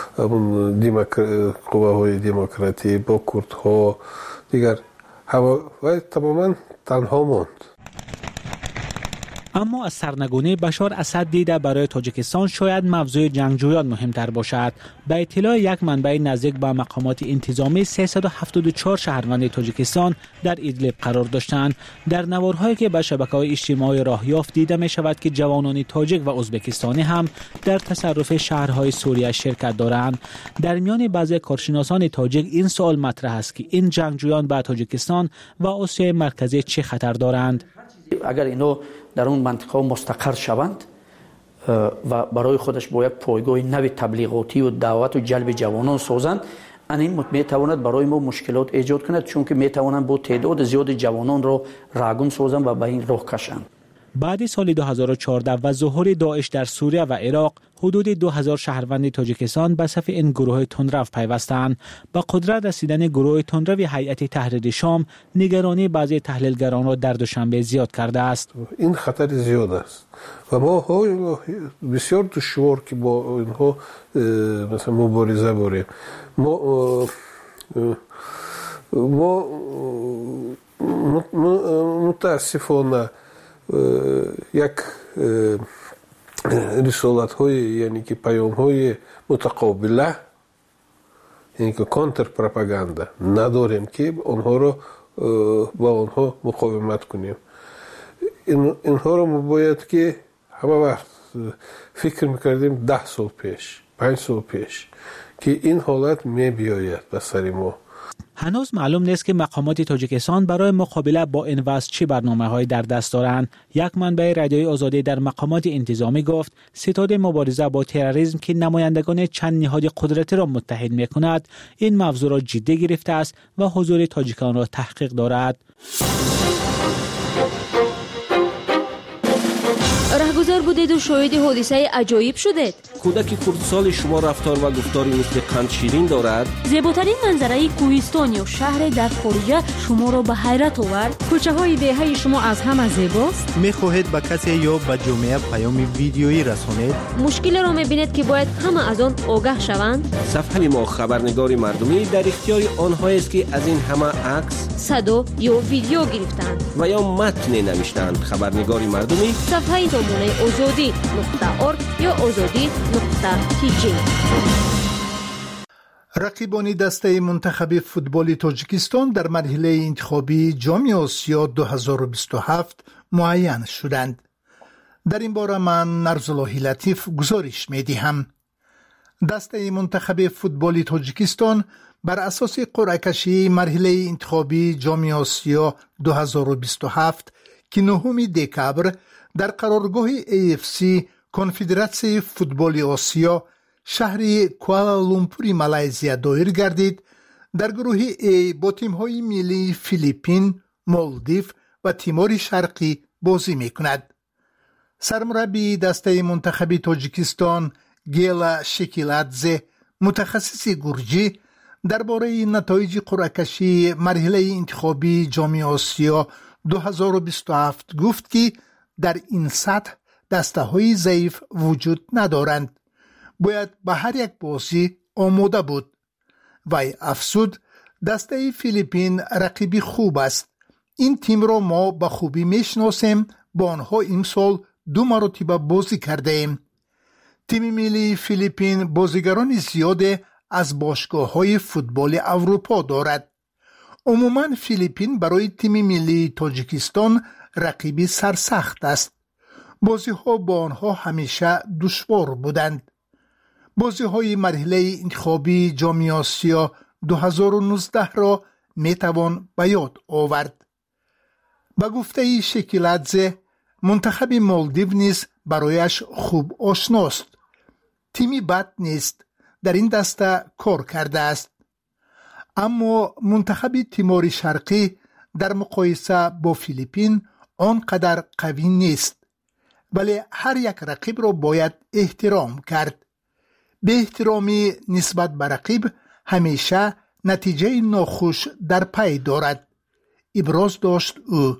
قوه‌های دموکراتی، با کردها دیگر، و تماما تنها ماند. اما از سرنگونی بشار اسد دیده برای تاجیکستان شاید موضوع جنگجویان مهمتر باشد. به اطلاع یک منبع نزدیک به مقامات انتظامی 374 شهروند تاجیکستان در ادلیب قرار داشتند. در نوارهایی که به شبکه‌های اجتماعی راه یافت دیده می شود که جوانان تاجیک و ازبکستانی هم در تصرف شهرهای سوریه شرکت دارند. در میان بعضی کارشناسان تاجیک این سوال مطرح است که این جنگجویان به تاجیکستان و آسیای مرکزی چه خطر دارند؟ اگر اینو در اون منطقه مستقر شوند و برای خودش با یک پایگاه نوی تبلیغاتی و دعوت و جلب جوانان سازند، این میتواند برای ما مشکلات ایجاد کند، چون که میتوانند با تعداد زیاد جوانان را رهگم سازند و به این راه کشند. بعد سال 2014 و ظهور داعش در سوریه و عراق، حدود 2000 شهروند تاجیکستان به صف این گروه تندرو پیوستند. با قدرت رسیدن گروه تندرو هیئت تحریر شام نگرانی بعضی تحلیلگران را در دوشنبه زیاد کرده است. این خطر زیاد است و ما بسیار دشوار که با اینها مثلا مبارزه بریم. ما متاسفانه یک رسالت های، یعنی که پیام های متقابله، یعنی که کانتر پروپاگاندا نداریم که آنها را با آنها مقاومت کنیم. اینها را ما باید که همه وقت فکر میکردیم 10 سال پیش، 5 سال پیش که این حالت می بیاید به سر ما. هنوز معلوم نیست که مقامات تاجیکستان برای مقابله با این وضع چه برنامه‌هایی در دست دارند. یک منبع رادیوی آزادی در مقامات انتظامی گفت ستاد مبارزه با تروریسم که نمایندگان چند نهاد قدرتی را متحد می‌کند، این موضوع را جدی گرفته است و حضور تاجیکان را تحقیق دارد. رهگذر بودید و شاهد حادثه عجایب شدید. کودک کردستان شما رفتار و گفتاری مثل قند شیرین دارد. زیباترین منظره کوهستان یا شهر در خارجه شما را به حیرت آورد. کوچه های دهه شما از همه زیباست. میخواهید به کسی یا به جامعه پیام ویدیویی رسانید؟ مشکل را میبینید که باید همه از آن آگاه شوند. صفحه ما خبرنگار مردمی در اختیار آنهایی است که از این همه عکس، صدا یا ویدیو گرفتند و یا متن نوشتند. خبرنگار مردمی صفحه نمونه azadi.org یا azadi.tg. رقیبان دسته منتخب فوتبال تاجیکستان در مرحله انتخابی جام آسیا 2027 معین شدند. در این باره من نرزاللهی لطیف گزارش می‌دهم. دسته منتخب فوتبال تاجیکستان بر اساس قرعه کشی مرحله انتخابی جام آسیا 2027 که 9 دکبر در قرارگاه AFC کنفدراسیون فوتبال آسیا شهر کوالالامپور مالزیا دایر گردید، در گروه A با تیم‌های ملی فیلیپین، مالدیو و تیمور شرقی بازی می‌کند. سرمربی دسته منتخب تاجیکستان گیلا شکیلادزه، متخصص گرجی، درباره نتایج قرعه کشی مرحله انتخابی جام آسیا 2027 گفت که در این سطح دسته‌های ضعیف وجود ندارند. باید به هر یک بازی آماده بود. وی افزود دسته فیلیپین رقیبی خوب است. این تیم را ما به خوبی میشناسیم، با آنها امسال 2 مرتبه بازی کرده ایم. تیم ملی فیلیپین بازیگران زیاد از باشگاه‌های فوتبال اروپا دارد. عموماً فیلیپین برای تیم ملی تاجیکستان رقیبی سرسخت است. بازی‌ها با آنها همیشه دشوار بودند. بازی‌های مرحله انتخابی جام آسیا 2019 را میتوان به یاد آورد. به گفته شکیلادزه، منتخب مالدیو نیز برایش خوب آشناست. تیمی بد نیست، در این دسته کار کرده است. اما منتخب تیمور شرقی در مقایسه با فیلیپین آنقدر قوی نیست، ولی هر یک رقیب را باید احترام کرد. به احترامی نسبت به رقیب همیشه نتیجه ناخوش در پی دارد، ابراز داشت او.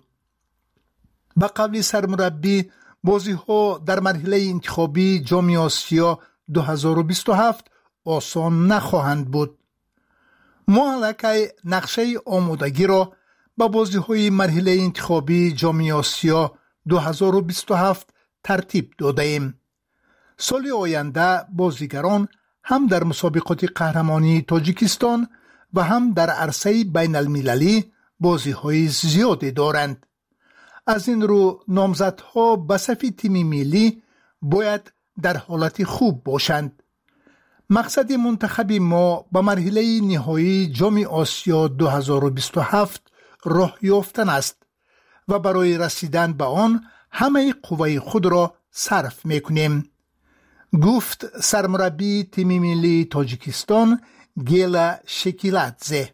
به قول سرمربی، بازی ها در مرحله انتخابی جام آسیا 2027 آسان نخواهند بود. ما الکی نقشه آمادگی را به بازی های مرحله انتخابی جام آسیا 2027 ترتیب داده ایم. سال آینده بازیگران هم در مسابقات قهرمانی تاجیکستان و هم در عرصه بین المللی بازی های زیادی دارند. از این رو نامزدها به صف تیم ملی باید در حالت خوب باشند. مقصد منتخب ما به مرحله نهایی جام آسیا 2027 راه یافتن است و برای رسیدن به آن همه قوه خود را صرف میکنیم، گفت سرمربی تیم ملی تاجیکستان گیلا شکیلادزه.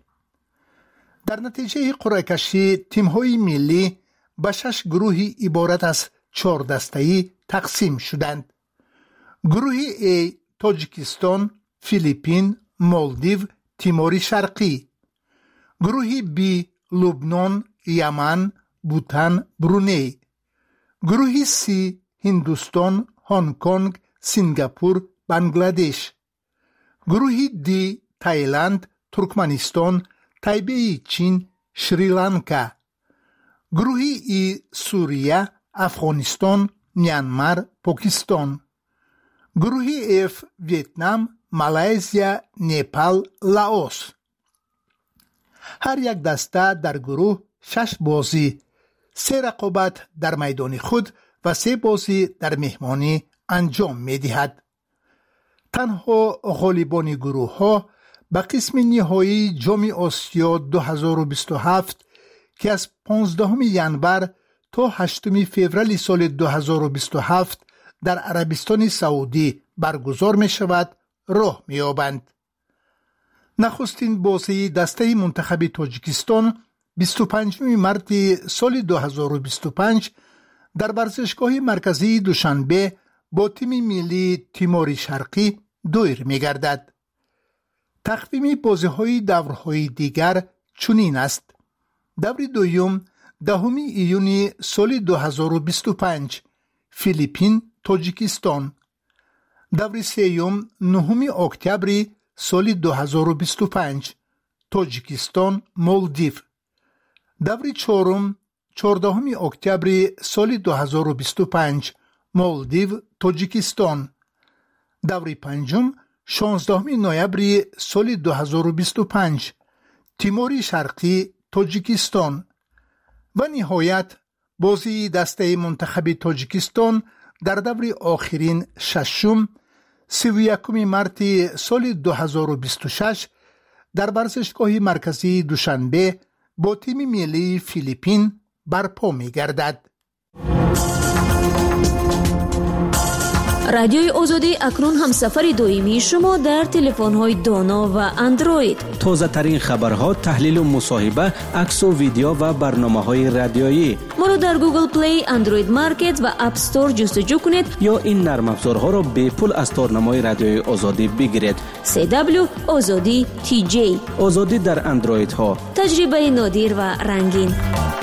در نتیجه قرعه کشی تیم‌های ملی به 6 گروهی عبارت از 4 دسته‌ای تقسیم شدند. گروه A تاجیکستان، فیلیپین، مالدیو، تیمور شرقی. گروه B لبنان، یمن، بوتان، برونی. گروه C هندوستان، هنگ کنگ، سنگاپور، بنگلادش. گروه D تایلند، ترکمنستان، تایبه چین، شریلانکا. گروه E سوریه، افغانستان، میانمار، پاکستان. گروه F ویتنام، مالایزیا، نیپال، لاوس. هر یک دسته در گروه 6 بازی، 3 رقابت در میدان خود و 3 بازی در مهمانی انجام می دهد. تنها غالبان گروه ها به قسم نهایی جام آسیا 2027 که از 15 ینور تا 8 فوریه سال 2027 در عربستان سعودی برگزار می شود راه می یابند. نخستین بازی دسته منتخب تاجیکستان 25 مارس سال 2025 در ورزشگاه مرکزی دوشنبه با تیم ملی تیمور شرقی دایر می گردد. تقویم بازی های دورهای دیگر چنین است: دور دوم 10 ایون سال 2025 فیلیپین تاجیکستان. دور سوم 9 اکتبر سال 2025 تاجیکستان مالدیو. دور چهارم 14 اکتبر سال 2025 مالدیو تاجیکستان. دور پنجم 16 نوامبر سال 2025 تیمور شرقی تاجیکستان. و نهایت بازی دسته منتخب تاجیکستان در دور آخرین ششم 31 مارس سال 2026 در ورزشگاه مرکزی دوشنبه با تیم ملی فیلیپین برپا می گردد. رادیوی آزادی اکنون هم سفر دائمی شما در تلفن‌های دانا و اندروید. تازه ترین خبرها، تحلیل و مصاحبه، عکس و ویدیو و برنامه‌های رادیویی. ما رو در گوگل پلی، اندروید مارکت و اپ استور جستجو کنید یا این نرم افزارها را به پول از تارنمای رادیوی آزادی بگیرید. CW آزادی TJ. آزادی در اندروید ها. تجربه نادر و رنگین.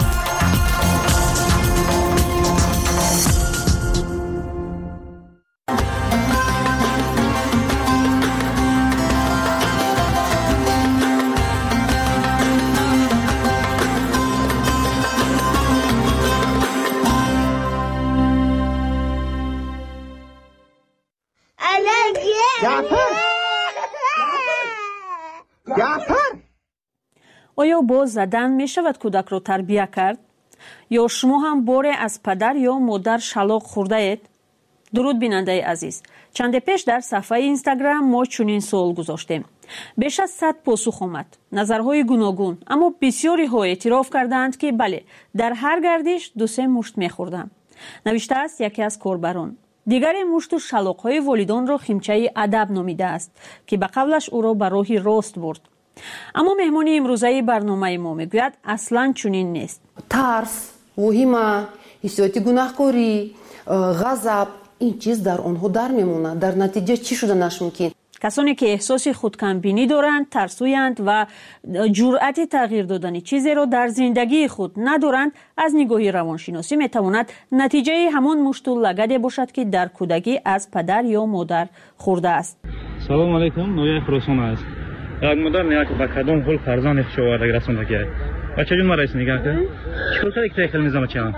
آیا با زدن می شود کودک را تربیت کرد؟ یا شما هم باره از پدر یا مادر شلاق خورده اید؟ درود بیننده عزیز، چند پیش در صفحه اینستاگرام ما چنین سوال گذاشتیم. بیش از 100 پاسخ آمد، نظرهای گوناگون، اما بسیاری ها اعتراف کردند که بله، در هر گردش 2-3 مشت می خوردم. نوشته است یکی از کاربران. دیگری مشت و شلاق‌های والدان را خیمچه ادب نامیده است که به قولش او را به راه راست برد. اما مهمانی امروزه برنامه ما میگوید اصلا چنین نیست. ترس، وهمه، حسیات گناهکاری، غضب، این چیز در آنها در میمونه. در نتیجه چی شده نشمکین؟ کسانی که احساس خودکمبینی دارند، ترسویند و جرأت تغییر دادن چیزی را در زندگی خود ندارند، از نگاه روانشناسی میتواند نتیجه همان مشت و لگد باشد که در کودکی از پدر یا مادر خورده است. سلام علیکم، نویا خراسان است. یک مادر نیاک با کدام حال فرزند خشوار رسانده کرد. بچه جون مرا نگاه کن. چطور کاری که خیلی نظام چیان؟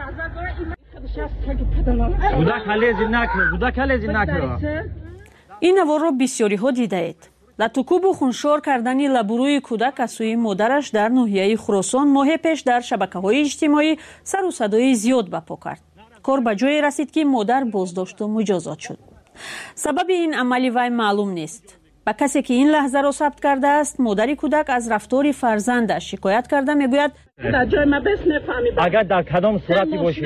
بودا کلیزی نکرد. این نوار را بسیاری ها دیده اید. لطوکوب و خونشار کردن لبروی کودک از سوی مادرش در ناحیه خراسان ماه پیش در شبکه‌های اجتماعی سر و صدای زیاد برپا کرد. کار به جایی رسید که مادر بازداشت و مجازات شد. سبب این عمل وی معلوم نیست. با کسی که این لحظه را ثبت کرده است، مادر کودک از رفتار فرزندش شکایت کرده میگوید در جای ما بس نفهمی اگر در کدام صورتی باشی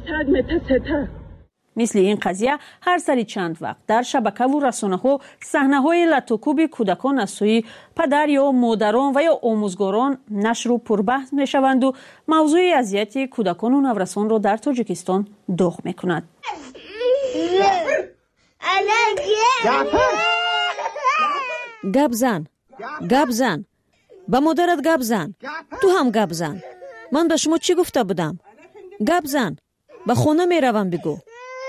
مثل این قضیه هر سری چند وقت در شبکه و رسانه ها صحنه های لطوکوب کودکان از سوی پدر یا مادران و یا آموزگاران نشر و پربحث می شوند و موضوع اذیت کودکان و نورسان را در تاجیکستان داغ می کند. گپ زن با مادرت گپ زن، تو هم گپ زن. من به شما چی گفته بودم؟ گپ زن، به خونه می روم بگو.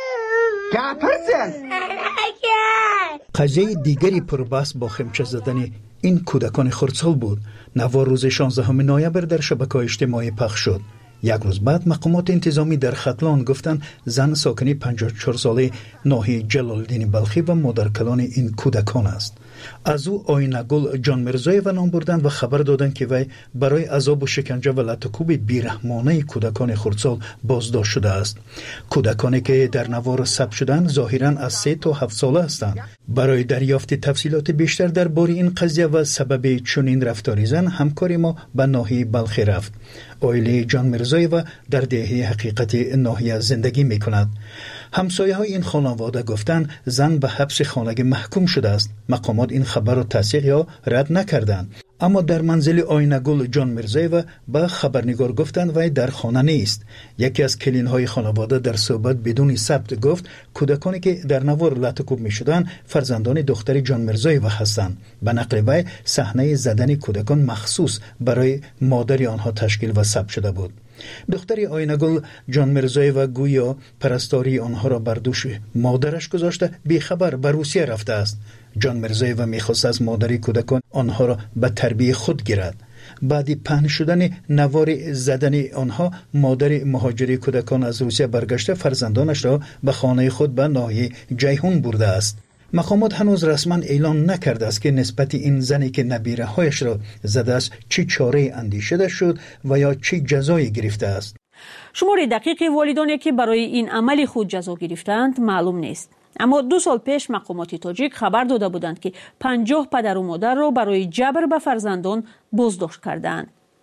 قضیه دیگری پربحث با خیمچه زدن این کودکان خردسال بود. نوار روز 16 نوامبر در شبکه‌های اجتماعی پخش شد. یک روز بعد مقامات انتظامی در ختلان گفتند زن ساکنی 54 ساله ناحیه جلال‌الدین بلخی و مادرکلان این کودکان است. از او آینه‌گل جان مرزایو نام بردند و خبر دادند که وی برای عذاب و شکنجه و لطوکوب بیرحمانه کودکان خردسال بازداشت شده است. کودکانی که در نوار ثبت شدند ظاهراً از 3 تا 7 ساله هستند. برای دریافت تفصیلات بیشتر درباره این قضیه و سبب چنین رفتار زن، همکاری ما به ناحیه بلخی رفت. اویلی جان مرزایو در دهه حقیقت ناحیه زندگی می‌کند. همسایه های این خانواده گفتند زن به حبس خانگی محکوم شده است. مقامات این خبر را تصدیق یا رد نکردند. اما در منزل آینه‌گل جان مرزایو به خبرنگار گفتند وی در خانه نیست. یکی از کلین های خانواده در صحبت بدون ثبت گفت کودکانی که در نوار لطوکوب می شدند فرزندان دختر جان مرزایو هستند. به نقل وی صحنه زدن کودکان مخصوص برای مادر آنها تشکیل و ثبت شده بود. دختر آینه‌گل جان مرزایو گویا پرستاری آنها را بر دوش مادرش گذاشته بیخبر به روسیه رفته است. جان مرزایو می‌خواست از مادر کودکان آنها را به تربیت خود گیرد. بعد پهن شدن نوار زدن آنها، مادر مهاجر کودکان از روسیه برگشته فرزندانش را به خانه خود به ناحیه جیهون برده است. مقامات هنوز رسما اعلان نکرده است که نسبت این زنی که نبیره هایش را زده است چه چاره اندیشیده شد و یا چه جزایی گرفته است. شمار دقیق والدانی که برای این عمل خود جزا گرفتند معلوم نیست. اما 2 سال پیش مقامات تاجیک خبر داده بودند که 50 پدر و مادر را برای جبر به فرزندان بازداشت کردند.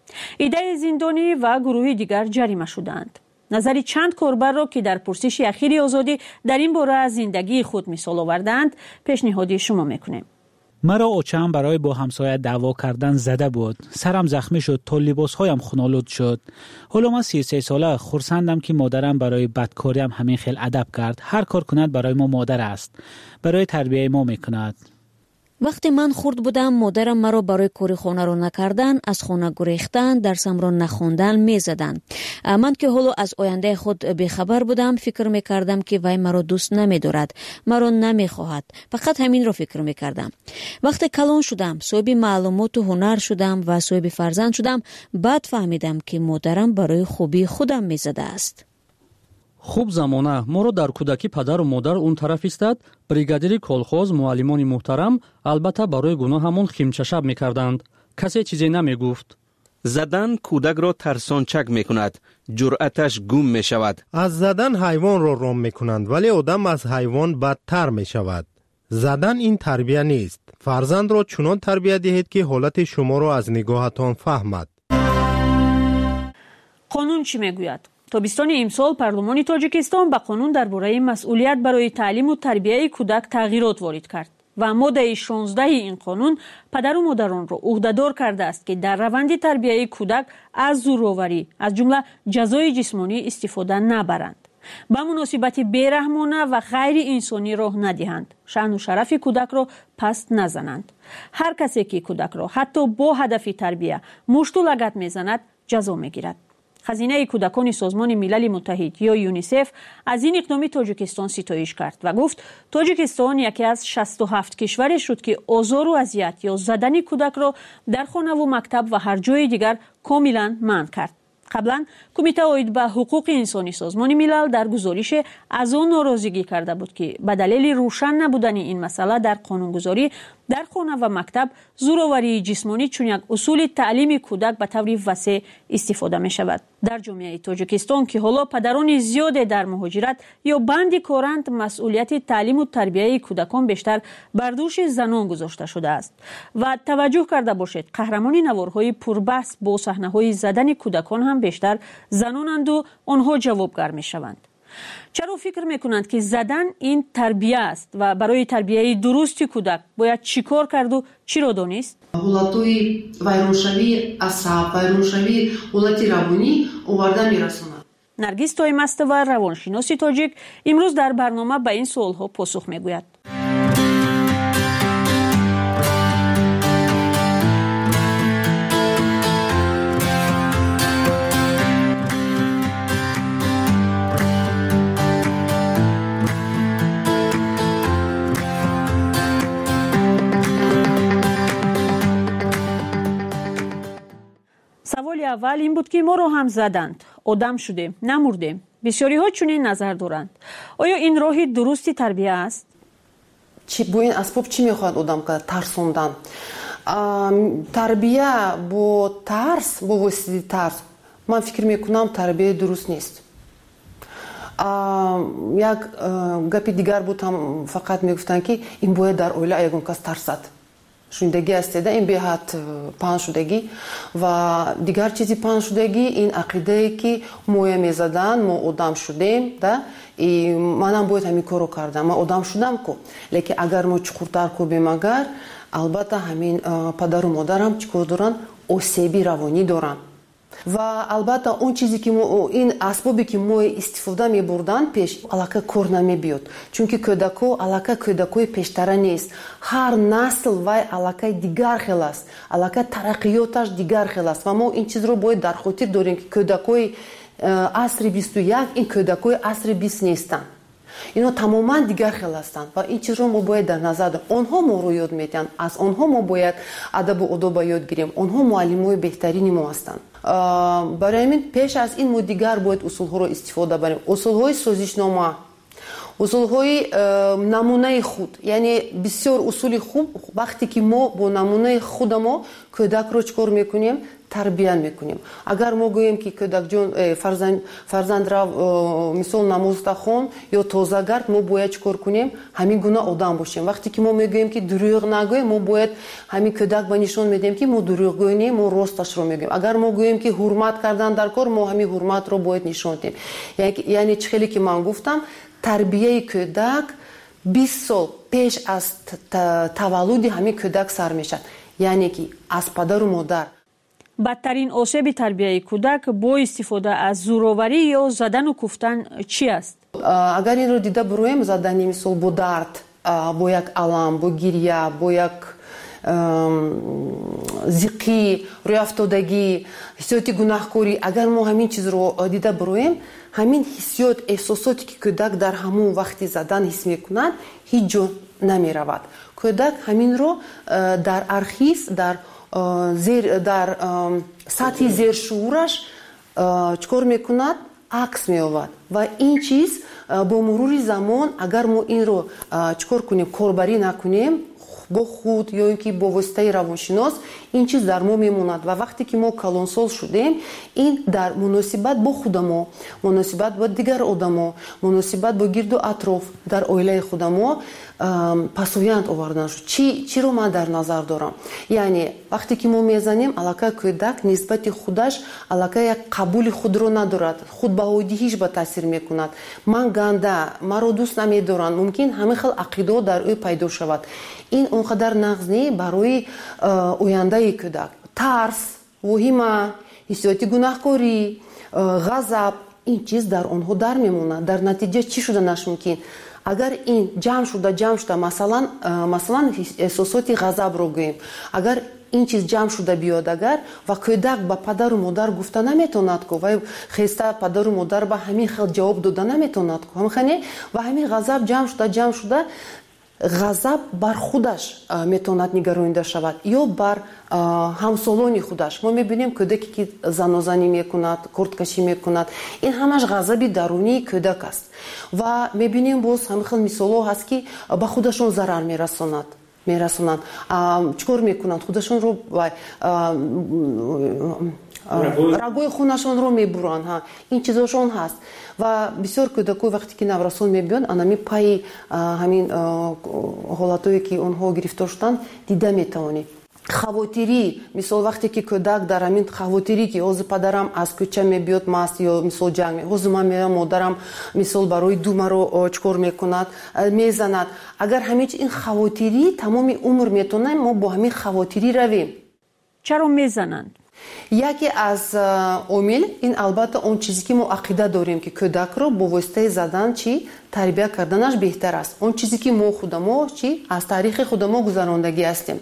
ایده زندانی و گروه دیگر جریمه شدند. نظری چند کاربر را که در پرسش اخیر آزادی در این باره از زندگی خود مثال آوردند پیشنهاد شما میکنیم. مرا اوچم برای با همسایه دعوا کردن زده بود. سرم زخمی شد تا لباسهایم خونالود شد. حالا من 33 ساله خرسندم که مادرم برای بدکاریم همین خیل ادب کرد. هر کار کند برای ما مادر است. برای تربیت ما میکند. وقتی من خرد بودم مادرم مرا برای کاری خانه را نکردن، از خانه گریختن، درسم را نخواندن میزدند. من که حالا از آینده خود بیخبر بودم فکر میکردم که وی مرا دوست نمیدارد، مرا نمیخواهد. فقط همین را فکر میکردم. وقتی کلان شدم، صاحب معلومات و هنر شدم و صاحب فرزند شدم، بعد فهمیدم که مادرم برای خوبی خودم میزده است. خوب زمانه ما رو در کودکی پدر و مادر اون طرف ایستاد، بریگادیر کلخوز، معلمان محترم البته برای گناه همون خیمچشب میکردند. کسی چیزی نمیگفت. زدن کودک را ترسانچک میکند، جرأتش گم میشود. از زدن حیوان را رام میکنند ولی آدم از حیوان بدتر میشود. زدن این تربیت نیست. فرزند را چنان تربیت دهید که حالت شما را از نگاهتان فهمد. قانون چی میگوید؟ тобистони имсол парлумони тоҷикистон ба қонун дар бораи масъулият барои таълиму тарбияи кӯдак тағйирот ворид кард ва моддаи 16 ин қонун падару модаронро уҳдадор кардааст ки дар раванди тарбияи кӯдак аз зӯроварӣ аз ҷумла ҷазои ҷисмонӣ истифода набаранд, ба муносибати бераҳмона ва ғайриинсонӣ роҳ надиҳанд, шаъну шарафи кӯдакро паст назананд. ҳар касе ки кӯдакро ҳатто бо ҳадафи тарбия мушту лагат мезанад ҷазо мегирад. хазинаи кӯдакони созмони милали муттаҳид ё юнисеф аз ин иқдоми тоҷикистон ситоиш кард ва гуфт тоҷикистон яке аз 67 кишваре шуд ки озору азият ё задани кӯдакро дар хонаву мактаб ва ҳар ҷои дигар комилан манъ кард. қаблан кумита оид ба ҳуқуқи инсонӣ созмони милал дар гузорише аз он норозигӣ карда буд ки ба далели рӯшан набудани ин масъала дар қонунгузорӣ дар хона ва мактаб зӯроварии ҷисмонӣ чун як усули таълими кӯдак ба таври васеъ истифода мешавад. дар ҷомеаи тоҷикистон ки ҳоло падарони зиёде дар муҳоҷират ё банди коранд, масъулияти таълиму тарбияи кӯдакон бештар бар дӯши занон гузошта шудааст ва таваҷҷӯҳ карда бошед қаҳрамони наворҳои пурбаҳс бо саҳнаҳои задани кӯдакон ҳам бештар занонанду онҳо ҷавобгар мешаванд. чаро фикр мекунанд ки задан ин тарбия аст ва барои тарбияи дурусти кӯдак бояд чӣ кор карду чиро донист? ҳолатҳои вайроншавии асаб, вайроншавии ҳолати равонӣ оварда мерасонад. наргиз тоимастова, равоншиноси тоҷик, имрӯз дар барнома ба ин суолҳо посух мегӯяд. саволи аввал ин буд ки моро ҳам заданд, одам шудем, намурдем. бисёриҳо чунин назар доранд. оё ин роҳи дурусти тарбия аст? бо ин асбоб чӣ мехоҳад одам кард? тарсондан. Тарбия бо тарс, бо воситаи тарс, ман фикр мекунам тарбияи дуруст нест. як гапи дигар буд, ҳам фақат мегуфтанд ки ин бояд дар оила ягон кас тарсад. шунидагӣ астеда ин беҳад паҳншудагӣ ва дигар чизи паҳншудагӣ ин ақидае ки моя мезадан, мо одам шудем, да, манам бояд ҳамин корро кардам, ман одам шудам ку, лекин агар мо чуқуртар кӯбем, агар албатта ҳамин падару модарам чӣ кор доранд? осеби равонӣ доранд. ва албатта он чизе ки ин асбобе ки мо истифода мебурданд пеш аллакай кор намебиёд, чунки кӯдакҳо аллакай кӯдакҳои пештара нест. ҳар насл вай аллакай дигар хел аст, аллакай тараққиёташ дигар хел аст ва мо ин чизро бояд дар хотир дорем ки кӯдакҳои асри 21 ин кӯдакҳои асри 20 нестанд. ино тамоман дигар хел ҳастанд ва ин чизро мо бояд дар назар дорем. онҳо моро ёд медиҳанд, аз онҳо мо бояд адабу одоба ёд гирем. онҳо муаллимои беҳтарини мо ҳастанд. барои ҳамин пеш аз ин мо дигар бояд усулҳоро истифода барем. усулҳои созишнома, усулҳои намунаи худ, яъне бисёр усули хуб. вақте ки мо бо намунаи худамо кӯдакро чӣ кор мекунем? тарбия мекунем. агар мо гӯем ки кӯдакҷон фарзанд рав мисол намозда хон ё тоза гард, мо бояд чӣ кор кунем? ҳамин гуна одам бошем. вақте ки мо мегӯем ки дурӯғ нагӯем, мо бояд ҳамин кӯдак ба нишон медиҳем ки мо дурӯғгӯй не, мо росташро мегӯем. агар мо гӯем ки ҳурмат кардан дар кор, мо ҳамин ҳурматро бояд нишон диҳем. яъне чӣ хеле ки ман гуфтам, тарбияи кӯдак 20 сол пеш аз таваллуди ҳамин кӯдак сар мешавад. яъне ки аз падару модар бадтарин осеби тарбияи кӯдак бо истифода аз зӯроварӣ ё задану куфтан чӣ аст? агар инро дида бироем, задани мисол бо дард, бо як алам, бо гирья, бо як зиқӣ, рӯяфтодагӣ, ҳиссиёти гунаҳкорӣ, агар мо ҳамин чизро дида бироем, ҳамин ҳиссиёт, эҳсосоте ки кӯдак дар ҳамон вақти задан ҳис мекунад, ҳеҷ ҷо намеравад. кӯдак ҳаминро дар архив, дар сатҳи зершуураш чӣ кор мекунад? акс меёвад. ва ин чиз бо мурури замон, агар мо инро чӣ кор кунем? корбарӣ накунем бо худ ё ин ки бо воситаи равоншинос, ин чиз дар мо мемонад ва вақте ки мо калонсол шудем, ин дар муносибат бо худамо, муносибат бо дигар одамо, муносибат бо гирду атроф, дар оилаи худамо пасоянд овардан шуд. Чиро ман дар назар дорам? Яъне вақте ки мо мезанем, аллакай кӯдак нисбати худаш аллакай як қабули худро надорад, худбаҳодиҳиш ба таъсир мекунад. Ман ганда, маро дӯст намедоранд, мумкин ҳамин хел ақидо дар ӯ пайдо шавад. ин он қадар нағз не барои ояндаи кӯдак. Тарс, воҳима, ҳиссиёти гунаҳкорӣ, ғазаб, ин чиз дар онҳо дар мемонад. Дар натиҷа чӣ шуданаш мумкин? агар ин ҷамъ шуда масалан эҳсосоти ғазабро гӯем, агар ин чиз ҷамъ шуда биёд агар ва кӯдак ба падару модар гуфта наметавонад ку ва хеста падару модар ба ҳамин хел ҷавоб дода наметавонад ку ҳамхане ва ҳамин ғазаб ҷамъ шуда ғазаб бар худаш метавонад нигаронида шавад ё бар ҳамсолони худаш. мо мебинем кӯдаке ки занозанӣ мекунад, курткашӣ мекунад, ин ҳамаш ғазаби дарунии кӯдак аст. ва мебинем боз ҳамин хел мисолҳо ҳаст ки ба худашон зарар мерасонанд, чикор мекунанд, худашонро рагои хунашонро мебуранд. Ин чизошон ҳаст. ва бисёр кӯдакҳо вақте ки наврасон мебиёнд, анами пайи ҳамин ҳолатое ки онҳо гирифтор шуданд дида метавонем. хавотирӣ, мисол вақте ки кӯдак дар ҳамин хавотирӣ ки ҳозир падарам аз кӯча мебиёд маст ё мисол ҷанг, ҳозир ман мерам модарам мисол барои ду маро чикор мекунад, мезанад. агар ҳамин ин хавотирӣ тамоми умр метавонем мо бо ҳамин хавотирӣ равем. чаро мезананд? яке аз омил ин албатта он чизе ки мо ақида дорем ки кӯдакро бо воситаи задан чи тарбия карданаш беҳтар аст. Он чизе ки мо худамо чи аз таърихи худамо гузарондагӣ ҳастем.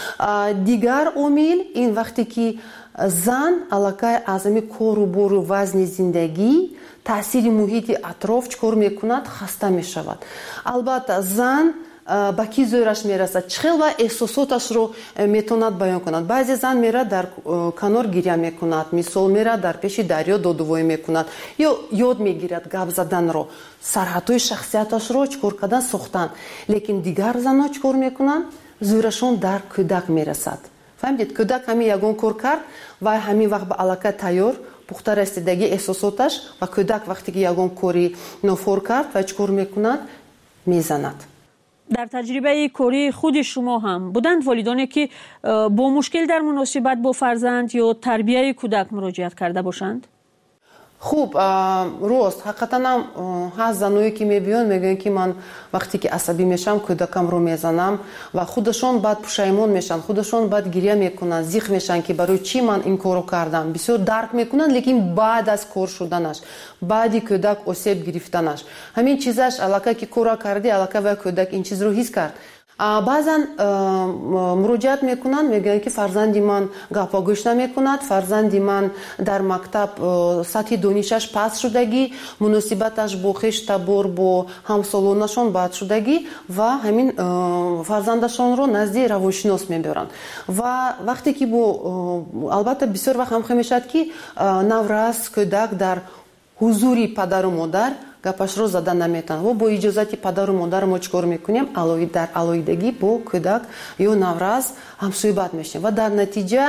дигар омил ин вақте ки зан аллакай аз ҳамин кору бору вазни зиндагӣ таъсири муҳити атроф чикор мекунад, хаста мешавад. албатта зан ба ки зӯраш мерасад, чӣ хел ва эҳсосоташро метавонад баён кунад. баъзе зан мерад дар канор гирья мекунад, мисол мерад дар пеши дарё додувоӣ мекунад ё ёд мегирад гап заданро, сарҳадҳои шахсияташро чикор кардан сохтан. лекин дигар занҳо чикор мекунанд, зӯрашон дар кӯдак мерасад. фаҳмидед, кӯдак ҳамин ягон кор кард ва ҳамин вақт ба аллакай тайёр пухта расидаги эҳсосоташ ва кӯдак вақте ки ягон кори нофор кард ва чикор мекунад, мезанад. дар таҷрибаи кории худи шумо ҳам буданд волидоне ки бо мушкил дар муносибат бо фарзанд ё тарбияи кӯдак муроҷиат карда бошанд? хуб, рост ҳақиқатан ҳаст заное ки мебиёнд мегӯянд ки ман вақте ки асабӣ мешавам кӯдакамро мезанам ва худашон баъд пушаймон мешаванд, худашон баъд гирья мекунанд, зиқ мешаванд ки барои чӣ ман ин корро кардам. бисёр дарк мекунанд, лекин баъд аз кор шуданаш, баъди кӯдак осеб гирифтанаш, ҳамин чизаш аллакай ки корро карди, аллакай ва кӯдак ин чизро ҳис кард. баъзан муроҷиат мекунанд, мегӯянд ки фарзанди ман гапогӯш намекунад, фарзанди ман дар мактаб сатҳи донишаш паст шудагӣ, муносибаташ бо хешу табор бо ҳамсолонашон бад шудагӣ ва ҳамин фарзандашонро назди равоншинос мебаранд. ва вақте ки бо албатта бисёр вақт ҳам мешавад ки наврас кӯдак дар ҳузури падару модар гапашро зада наметавонад. ва бо иҷозати падару модар мо чикор мекунем? дар алоҳидагӣ бо кӯдак ё навраз ҳамсӯҳбат мешавем ва дар натиҷа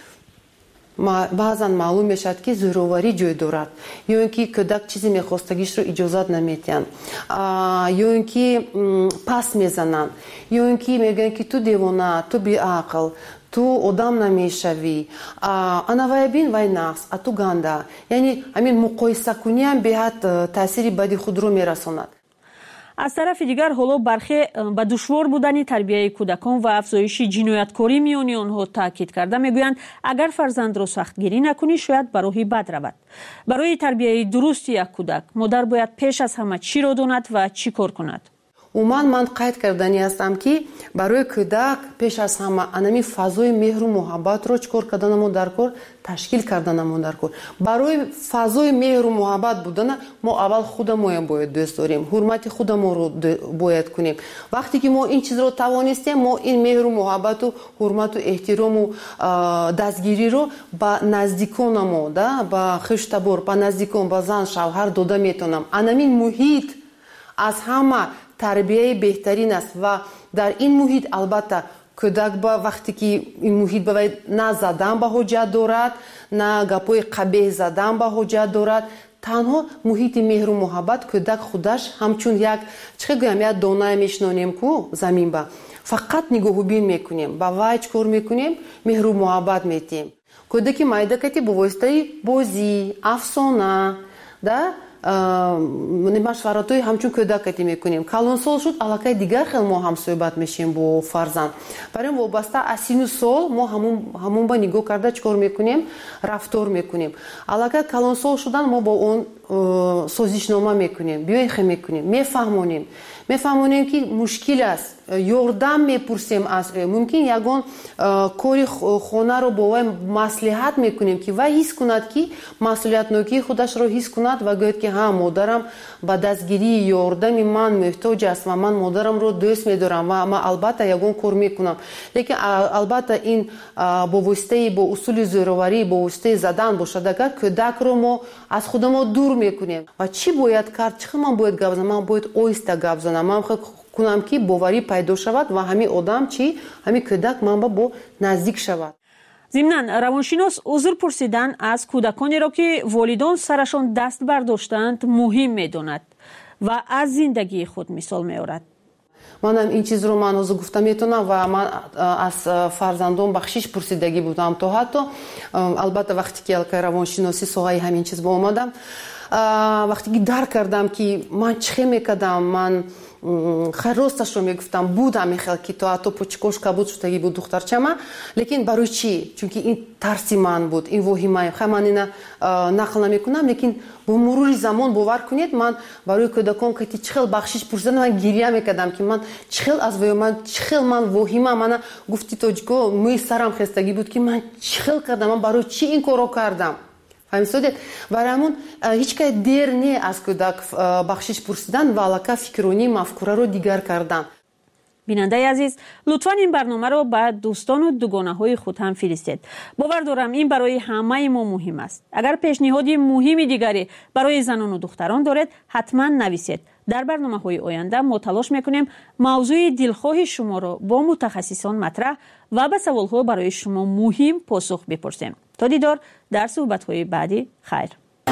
баъзан маълум мешавад ки зӯроварӣ ҷой дорад, ё ин ки кӯдак чизе мехостагишро иҷозат наметиҳанд, ё ин ки паст мезананд, ё ин ки мегӯянд ки ту девона, ту беақл, ту одам намешавӣ, ана вай бин вай нақс, а ту ганда. яъне ҳамин муқоисакуниам беҳад таъсири бади худро мерасонад. аз тарафи дигар ҳоло бархе ба душвор будани тарбияи кӯдакон ва афзоиши ҷинояткорӣ миёни онҳо таъкид карда мегӯянд, агар фарзандро сахтгирӣ накунӣ шояд ба роҳи бад равад. барои тарбияи дурусти як кӯдак модар бояд пеш аз ҳама чиро донад ва чӣ кор кунад? умуман ман қайд кардани ҳастам ки барои кӯдак пеш аз ҳама анами фазои меҳру муҳаббатро чикор карданамо дар кор, ташкил карданамо дар кор. барои фазои меҳру муҳаббат будана мо аввал худамоям бояд дӯст дорем, ҳурмати худамонро бояд кунем. вақте ки мо ин чизро тавонистем, мо ин меҳру муҳаббату ҳурмату эҳтирому дастгириро ба наздиконамо, ба хештабор, ба наздикон, ба зан шавҳар дода метавонам. анамин муҳит аз ҳама тарбияи беҳтарин аст ва дар ин муҳит албатта кӯдак ба вақте ки ин муҳит ба вай на задан ба ҳоҷат дорад, на гапҳои қабеҳ задан ба ҳоҷат дорад, танҳо муҳити меҳру муҳаббат кӯдак худаш ҳамчун як чӣ гӯям як донае мешинонем ку заминба фақат нигоҳубин мекунем ба вай чӣ кор мекунем меҳру муҳаббат метиҳем кӯдаки майдакати бо воситаи бозӣ афсона да машваратҳои ҳамчун кӯдакатӣ мекунем калонсол шуд аллакай дигар хел мо ҳамсӯҳбат мешем бо фарзанд барои вобаста аз сину сол мо ҳамон ба нигоҳ карда чӣ кор мекунем рафтор мекунем аллакай калонсол шудан мо бо он созишнома мекунем биёхе мекунем мефаҳмонем ки мушкил аст ёрдам мепурсем аз мумкин ягон кори хонаро бо вай маслиҳат мекунем ки вай ҳис кунад ки масъулиятнокии худашро ҳис кунад ва гӯяд ки ҳа модарам ба дастгирии ёрдами ман муҳтоҷ аст ва ман модарамро дӯст медорам ва ман албатта ягон кор мекунам лекин албатта ин бо воситаи бо усули зӯроварӣ бо воситаи задан бошад агар кӯдакро мо аз худамо дур мекунем ва чӣ бояд кард чӣ ман бояд гап занам ман бояд оҳиста гап занам ман кунам ки боварӣ пайдо шавад ва ҳамин одам чӣ ҳамин кӯдак манба бо наздик шавад зимнан равоншинос узр пурсидан аз кӯдаконеро ки волидон сарашон даст бардоштанд муҳим медонад ва аз зиндагии худ мисол меорад манам ин чизро ман ҳозир гуфта метавонам ва ман аз фарзандон бахшиш пурсидагӣ будам то ҳатто албатта вақте ки алка равоншиносӣ соҳаи ҳамин чиз ба омадам вақте ки дарк кардам ки ман чӣ хел мекардам ман росташро мегуфтам буд ҳамин хел ки то ҳатто почекошка буд шудагӣ буд духтарчама лекин барои чӣ чунки ин тарси ман буд ин воҳимаи хай ман ина нақл намекунам лекин бо мурури замон бовар кунед ман барои кӯдакон кати чӣ хел бахшиш пурсидам ман гирья мекардам ки ман чӣ хел аз воёман чӣ хел ман воҳимам мана гуфти тоҷико мӯи сарам хестагӣ буд ки ман чӣ хел кардам ман барои чӣ ин корро кардам фаҳмидед барои ҳамон ҳеҷ кай дер не аз кӯдак бахшиш пурсидан ва аллакай фикрронӣ мафкураро дигар кардан бинандаи азиз лутфан ин барномаро ба дӯстону дугонаҳои худ ҳам фиристед бовар дорам ин барои ҳамаи мо муҳим аст агар пешниҳоди муҳими дигаре барои занону духтарон доред ҳатман нависед дар барномаҳои оянда мо талош мекунем мавзӯи дилхоҳи шуморо бо мутахассисон матраҳ ва ба саволҳо барои шумо муҳим посух бипурсем то дидор дар суҳбатҳои баъдӣ хайр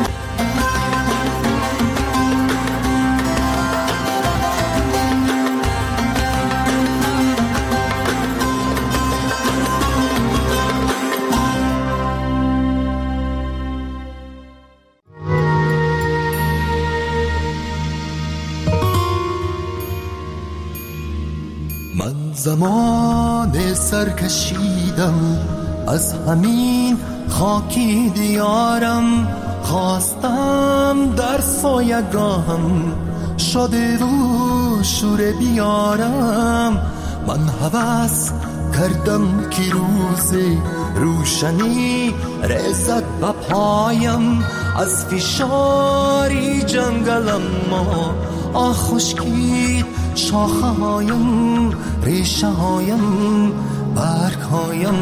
زمان سر کشیدم از همین خاکی دیارم خواستم در سایگاهم شده و شوره بیارم من هوس کردم که روز روشنی رسد به پایم از فشاری جنگلم ما خشکید شاخه هایم ریشه هایم برگ هایم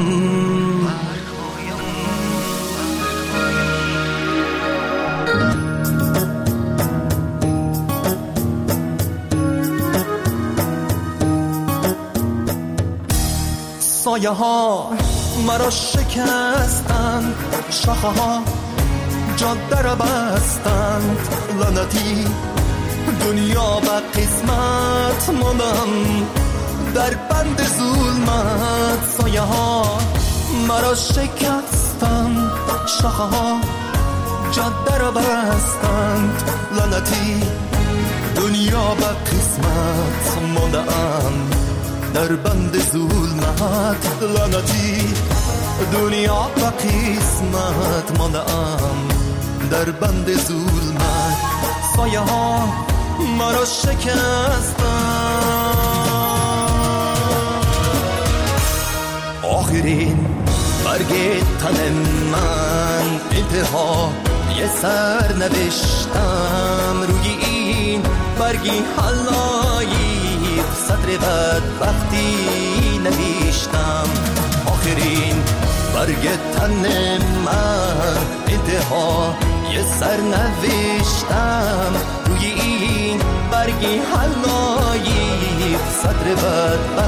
سایه ها مرا شکستند شاخه ها جاده را بستند لعنتی دنیا و قسمت ماندم در بند ظلمت سایه ها مرا شکستند شاخه ها جاده را بستند لعنتی دنیا و قسمت ماندم در بند ظلمت لعنتی دنیا و قسمت ماندم در بند ظلمت سایه ها مرا شکستند آخرین برگ تن من انتها یه سر نوشتم روی این برگی حلایی صدر بدبختی نوشتم آخرین برگ تن من انتها یه سر نوشتم روی این برگی حلایی صدر بدبختی نوشتم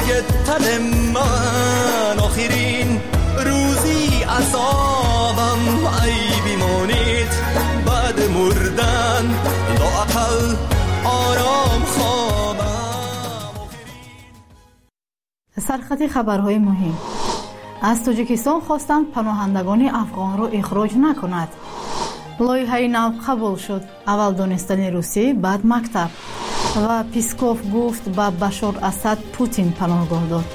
برگ تن من آخرین روزی عذابم ای بیمانید بعد مردن لااقل آرام خوابم. سرخط خبرهای مهم. از تاجیکستان خواستند پناهندگان افغان را اخراج نکند. لایحه نو قبول شد. اول دانستن روسیه بعد مکتب. و پیسکوف گفت به بشار اسد پوتین پناهگاه داد.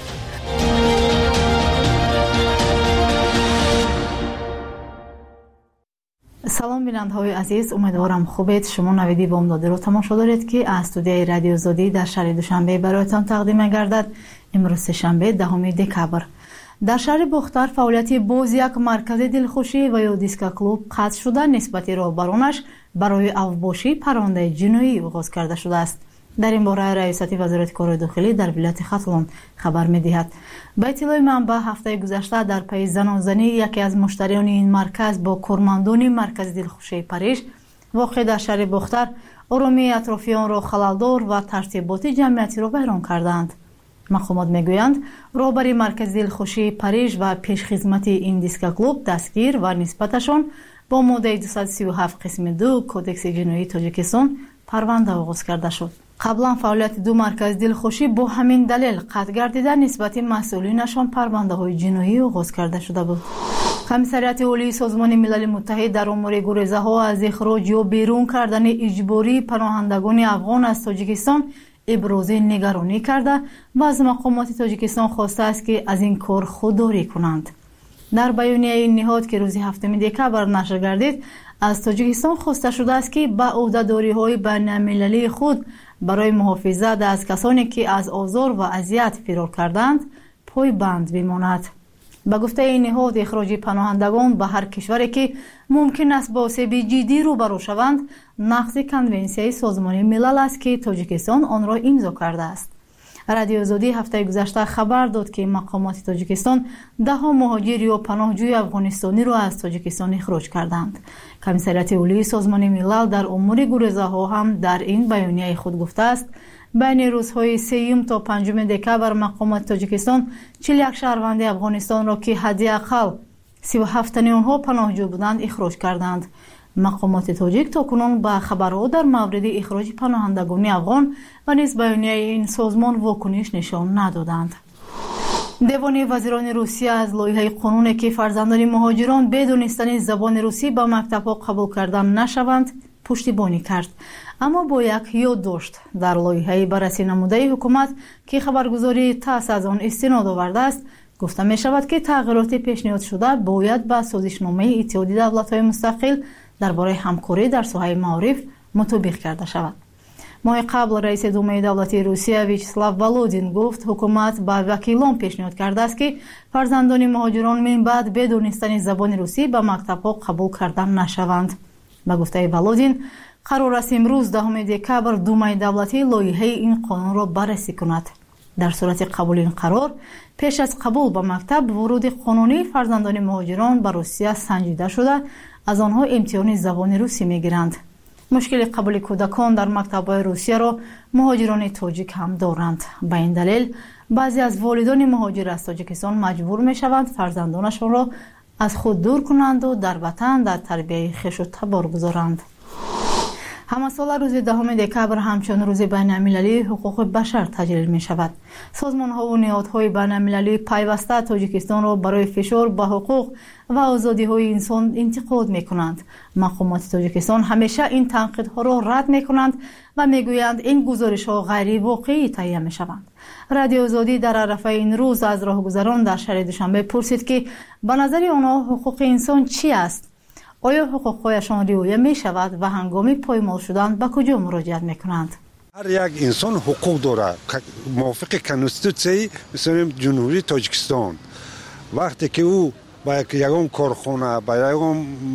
سلام بینندگان عزیز، امیدوارم خوبید. شما نویدی بامدادی رو تماشا دارید که از استودیوی رادیو آزادی در شهر دوشنبه برایتان تقدیم می‌گردد. امروز شنبه 10 دکبر. در شهر بختر فعالیت باز یک مرکز دلخوشی و یا دیسکو کلوب قطع شده نسبت راهبرانش برای اوباشی پرونده جنایی آغاز کرده شده است. در این باره ریاست وزارت کار داخلی در ولایت ختلان خبر می‌دهد. به اطلاع منبع هفته گذشته در پی زنی یکی از مشتریان این مرکز با کارمندان مرکز دلخوشی پاریژ واقع در شهر بختر آرامی اطرافیان را خلل‌دار و ترتیبات جمعیتی را ویران کردند. مقامات میگویند راهبر مرکز دلخوشی پاریژ و پیشخدمت این دیسکو کلوب دستگیر و نسبتشان با ماده 237 قسم 2 کودکس جنایی تاجیکستان پرونده آغاز کرده شد. قبلا فعالیت دو مرکز دلخوشی با همین دلیل قطع گردیده نسبت مسئولینشان پرونده های جنایی آغاز کرده شده بود. کمیسریت عالی سازمان ملل متحد در امور گریزه ها از اخراج یا بیرون کردن اجباری پناهندگان افغان از تاجیکستان ابراز نگرانی کرده و از مقامات تاجیکستان خواسته است که از این کار خودداری کنند. در بیانیه این نهاد که روز 7 دکبر نشر گردید از تاجیکستان خواسته شده است که به عهده‌داری‌های بین‌المللی خود برای محافظت از کسانی که از آزار و اذیت فرار کردند پایبند بماند. به گفته این نهاد اخراج پناهندگان به هر کشوری که ممکن است با آسیب جدی روبرو شوند نقض کنونسیون سازمان ملل است که تاجیکستان آن را امضا کرده است. رادیو آزادی هفته گذشته خبر داد که مقامات تاجیکستان 10 مهاجر یا پناهجوی افغانستانی را از تاجیکستان اخراج کردند. کمیسریت عالی سازمان ملل در امور گریزه ها هم در این بیانیه خود گفته است بین روزهای 3 تا 5 دکبر مقامات تاجیکستان 41 شهروند افغانستان را که حداقل 37 تن آنها پناهجو بودند اخراج کردند. مقامات تاجیک تاکنون به خبرها در مورد اخراج پناهندگان افغان و نیز بیانیه این سازمان واکنش نشان ندادند. دیوان وزیران روسیه از لایحه قانونی که فرزندان مهاجران بدون دانستن زبان روسی به مکتب‌ها قبول کردن نشوند پشتیبانی کرد. اما با یک یادداشت در لایحه بررسی نموده حکومت که خبرگزاری تاس از آن استناد آورده است گفته می شود که تغییرات پیشنهاد شده باید به سازشنامه اتحادیه دولت‌های مستقل درباره همکاری در ساحه معارف مطابق کرده شود. ماه قبل رئیس دومه دولتی روسیه ویاچسلاو ولودین گفت حکومت به وکیلان پیشنهاد کرده است که فرزندان مهاجران من بعد بدون دانستن زبان روسی به مکتب‌ها قبول کردن نشوند. به گفته ولودین قرار است امروز 10 دکبر دومه دولتی لایحه این قانون را بررسی کند. در صورت قبول این قرار پیش از قبول به مکتب ورود قانونی فرزندان مهاجران به روسیه سنجیده شده از آنها امتحان زبان روسی میگیرند. مشکل قبول کودکان در مکتب‌های روسیه را مهاجران تاجیک هم دارند. به این دلیل بعضی از والدان مهاجر از تاجیکستان مجبور میشوند فرزندانشان را از خود دور کنند و در وطن در تربیت خویش و تبار گذارند. همه سال روز 10 دکبر همچون روز بین‌المللی حقوق بشر تجلیل می شود. سازمان ها و نهادهای بین‌المللی پیوسته تاجیکستان را برای فشار به حقوق و آزادی های انسان انتقاد می کنند. مقامات تاجیکستان همیشه این تنقیدها را رد می کنند و می گویند این گزارش ها غیر واقعی تهیه می شوند. رادیو آزادی در عرفه این روز از راهگذران در شهر دوشنبه پرسید که به نظر آنها حقوق انسان چی است؟ آیا حقوقهایشان رعایت می شود و هنگام پایمال شدن به کجا مراجعت می کنند؟ هر یک انسان حقوق دارد موافق کنستیتوسیای مثل جمهوری تاجیکستان. وقتی که او با یگان کارخانه با یگان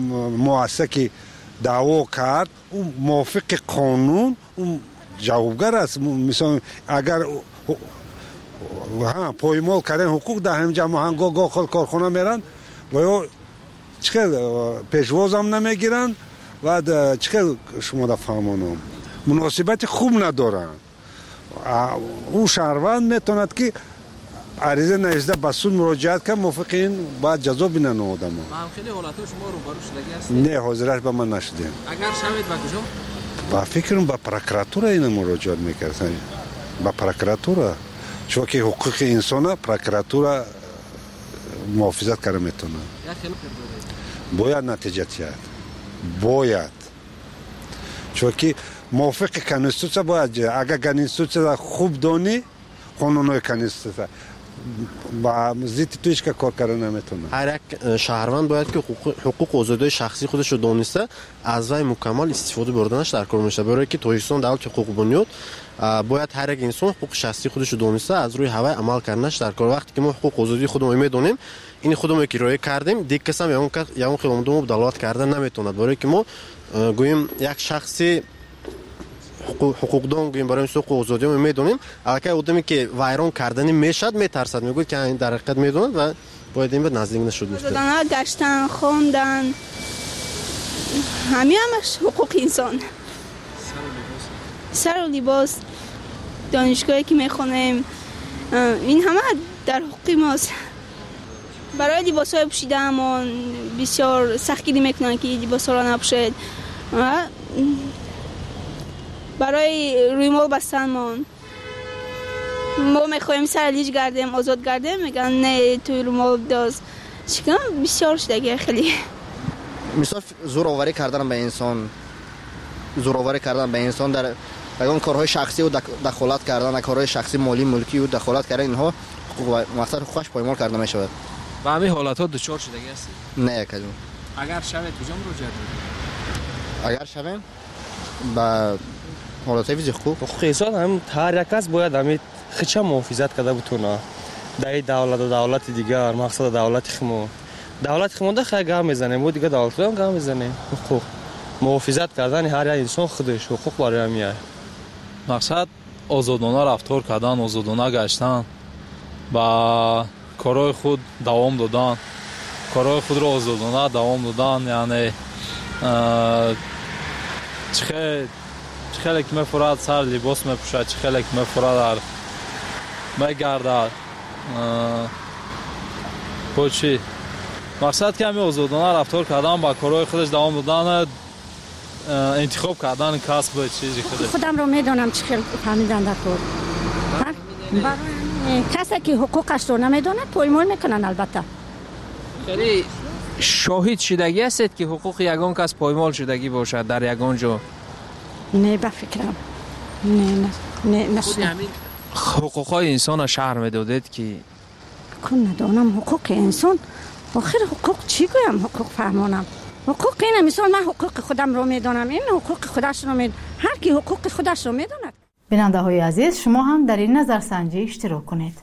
مؤسسه دعوا کرد او موافق قانون اون جوابگر است. مثلا اگر پایمال کردن حقوق در همینجا گاه کارخانه میرن و یا چقدر پیشواز هم نمیگیرن و چقدر شما در فهمانم مناسبت خوب ندارن. اون شهروند میتوند که عریضه نوشته به سود مراجعت کنم موافق این باید جزا بینن آدم هم خیلی حالات شما رو برو شدگی هستید؟ نه حاضرش به من نشدیم. اگر شوید به کجا؟ با فکرم به پروکراتورا این مراجعت میکردن. با پروکراتورا چون که حقوق انسان پروکراتورا محافظت کنه میتونه. باید نتیجه تیاد. باید. چون که موافق کنستیتوسیا باید اگر کنستیتوسیا خوب دانی قانونهای کنستیتوسیا با ضد تویش که کار کردن نمیتونه. هر یک شهروند باید که حقوق و آزادی شخصی خودش رو دانسته از وی مکمل استفاده بردنش در کار میشه. برای که تاجیکستان دولت حقوق بنیاد باید هر یک انسان حقوق شخصی خودش رو دانسته از روی هوای عمل کردنش در کار. وقتی که ما حقوق و آزادی خودمون میدونیم این خودمون که رعایت کردیم دیگه کسی هم یاون خیلی دولت کردن نمیتونه. برای که ما گوییم یک شخصی حقوقدان گوییم برای حقوق و آزادی ما میدونیم الکی آدمی که ویران کردنی میشد میترسد میگه که این در حقیقت میدونه و باید این به نزدیک نشد میشه. دادن گشتن خوندن همین همش حقوق انسان. سر و لباس دانشگاهی که میخونیم این همه در حقوق ماست. برای لباس های پوشیدن ما بسیار سختگیری میکنن که لباس ها را نپوشید. برای روی مال بستن ما میخوایم سر لیج گردیم آزاد گردیم میگن نه توی روی مال داز چیکار بسیار شدگی خیلی مثلا زوراوری کردن به انسان در اون کارهای شخصی و دخالت کردن کارهای شخصی مالی ملکی و دخالت کردن اینها مقصد حقوقش پایمال کرده میشود. و همین حالات ها دچار شدگی هستید؟ نه کدوم. اگر شوید کجا مراجعه کنید؟ اگر شویم با حالات حقوق انسان هم هر یک کس باید همین خچه محافظت کرده بتونه در دولت و دولت دیگر مقصد دولت خمو ده خیلی گام میزنه و دیگه دولت هم گام میزنه. حقوق محافظت کردن هر یک انسان خودش حقوق برای میاره. مقصد آزادانه رفتار کردن آزادانه گشتن با کارهای خود دوام دادن کارهای خود را آزادانه دوام دادن یعنی خیلی که میفراد سر لباس میپوشد خیلی که میفراد میگردد پوچی مقصد که همین آزادانه رفتار کردن با کارهای خودش دوام دادن انتخاب کردن کسب چیزی خودم رو میدونم چه خیلی فهمیدن در کار کسی که حقوقش رو نمیدونه پایمال میکنن. البته خیلی شاهد شدگی هستید که حقوق یگان کس پایمال شدگی باشد در یگان جا؟ نه بفکرم نه مثلا حقوقهای انسان را شهر میدادید که کن ندانم حقوق انسان آخر حقوق چی گویم حقوق فهمانم حقوق اینه مثلا من حقوق خودم رو میدونم این حقوق خودش رو میدونه هر کی حقوق خودش رو میدونه. بیننده های عزیز شما هم در این نظرسنجی اشتراک کنید.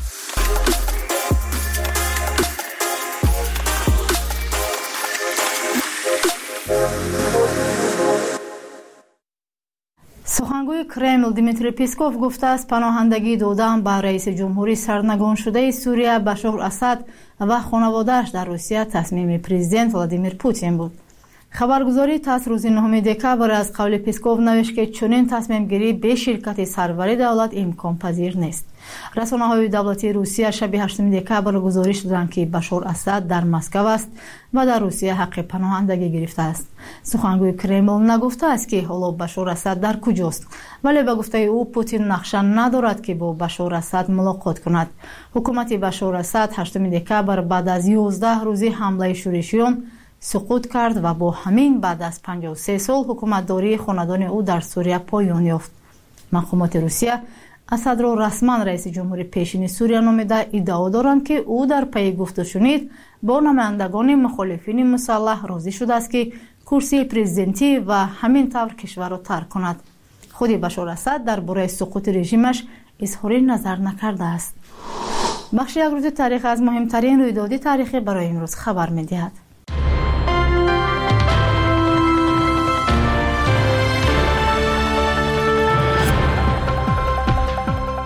سخنگوی کرمل دیمیتری پیسکوف گفته است پناهندگی دادن به رئیس جمهوری سرنگون شده سوریه بشار اسد و خانواده‌اش در روسیه تصمیم پرزیدنت ولادیمیر پوتین بود. خبرگزاری تاس روز 9 دکامبر از قول پیسکوف نوشت که چنین تصمیم گیری به شرکت سروری دولت امکان پذیر نیست. رسانه‌های دولتی روسیه شب 8 دکامبر گزارش دادند که بشار اسد در مسکو است و در روسیه حق پناهندگی گرفته است. سخنگوی کرملین نگفته است که حالا بشار اسد در کجاست، ولی به گفته او پوتین نقشه ندارد که با بشار اسد ملاقات کند. حکومت بشار اسد 8 دکامبر بعد از 11 روزی حمله شورشیان سقوط کرد و با همین بعد از 53 سال حکومتداری خاندان او در سوریه پایان یافت. مقامات روسیه اسد را رسما رئیس جمهوری پیشین سوریه نامیده ادعا دارند که او در پی گفت و شنید با نمایندگان مخالفین مسلح راضی شده است که کرسی پرزیدنتی و همین طور کشور را ترک کند. خود بشار اسد درباره سقوط رژیمش اظهار نظر نکرده است. بخش یک روز تاریخ از مهمترین رویدادهای تاریخی برای امروز خبر می‌دهد.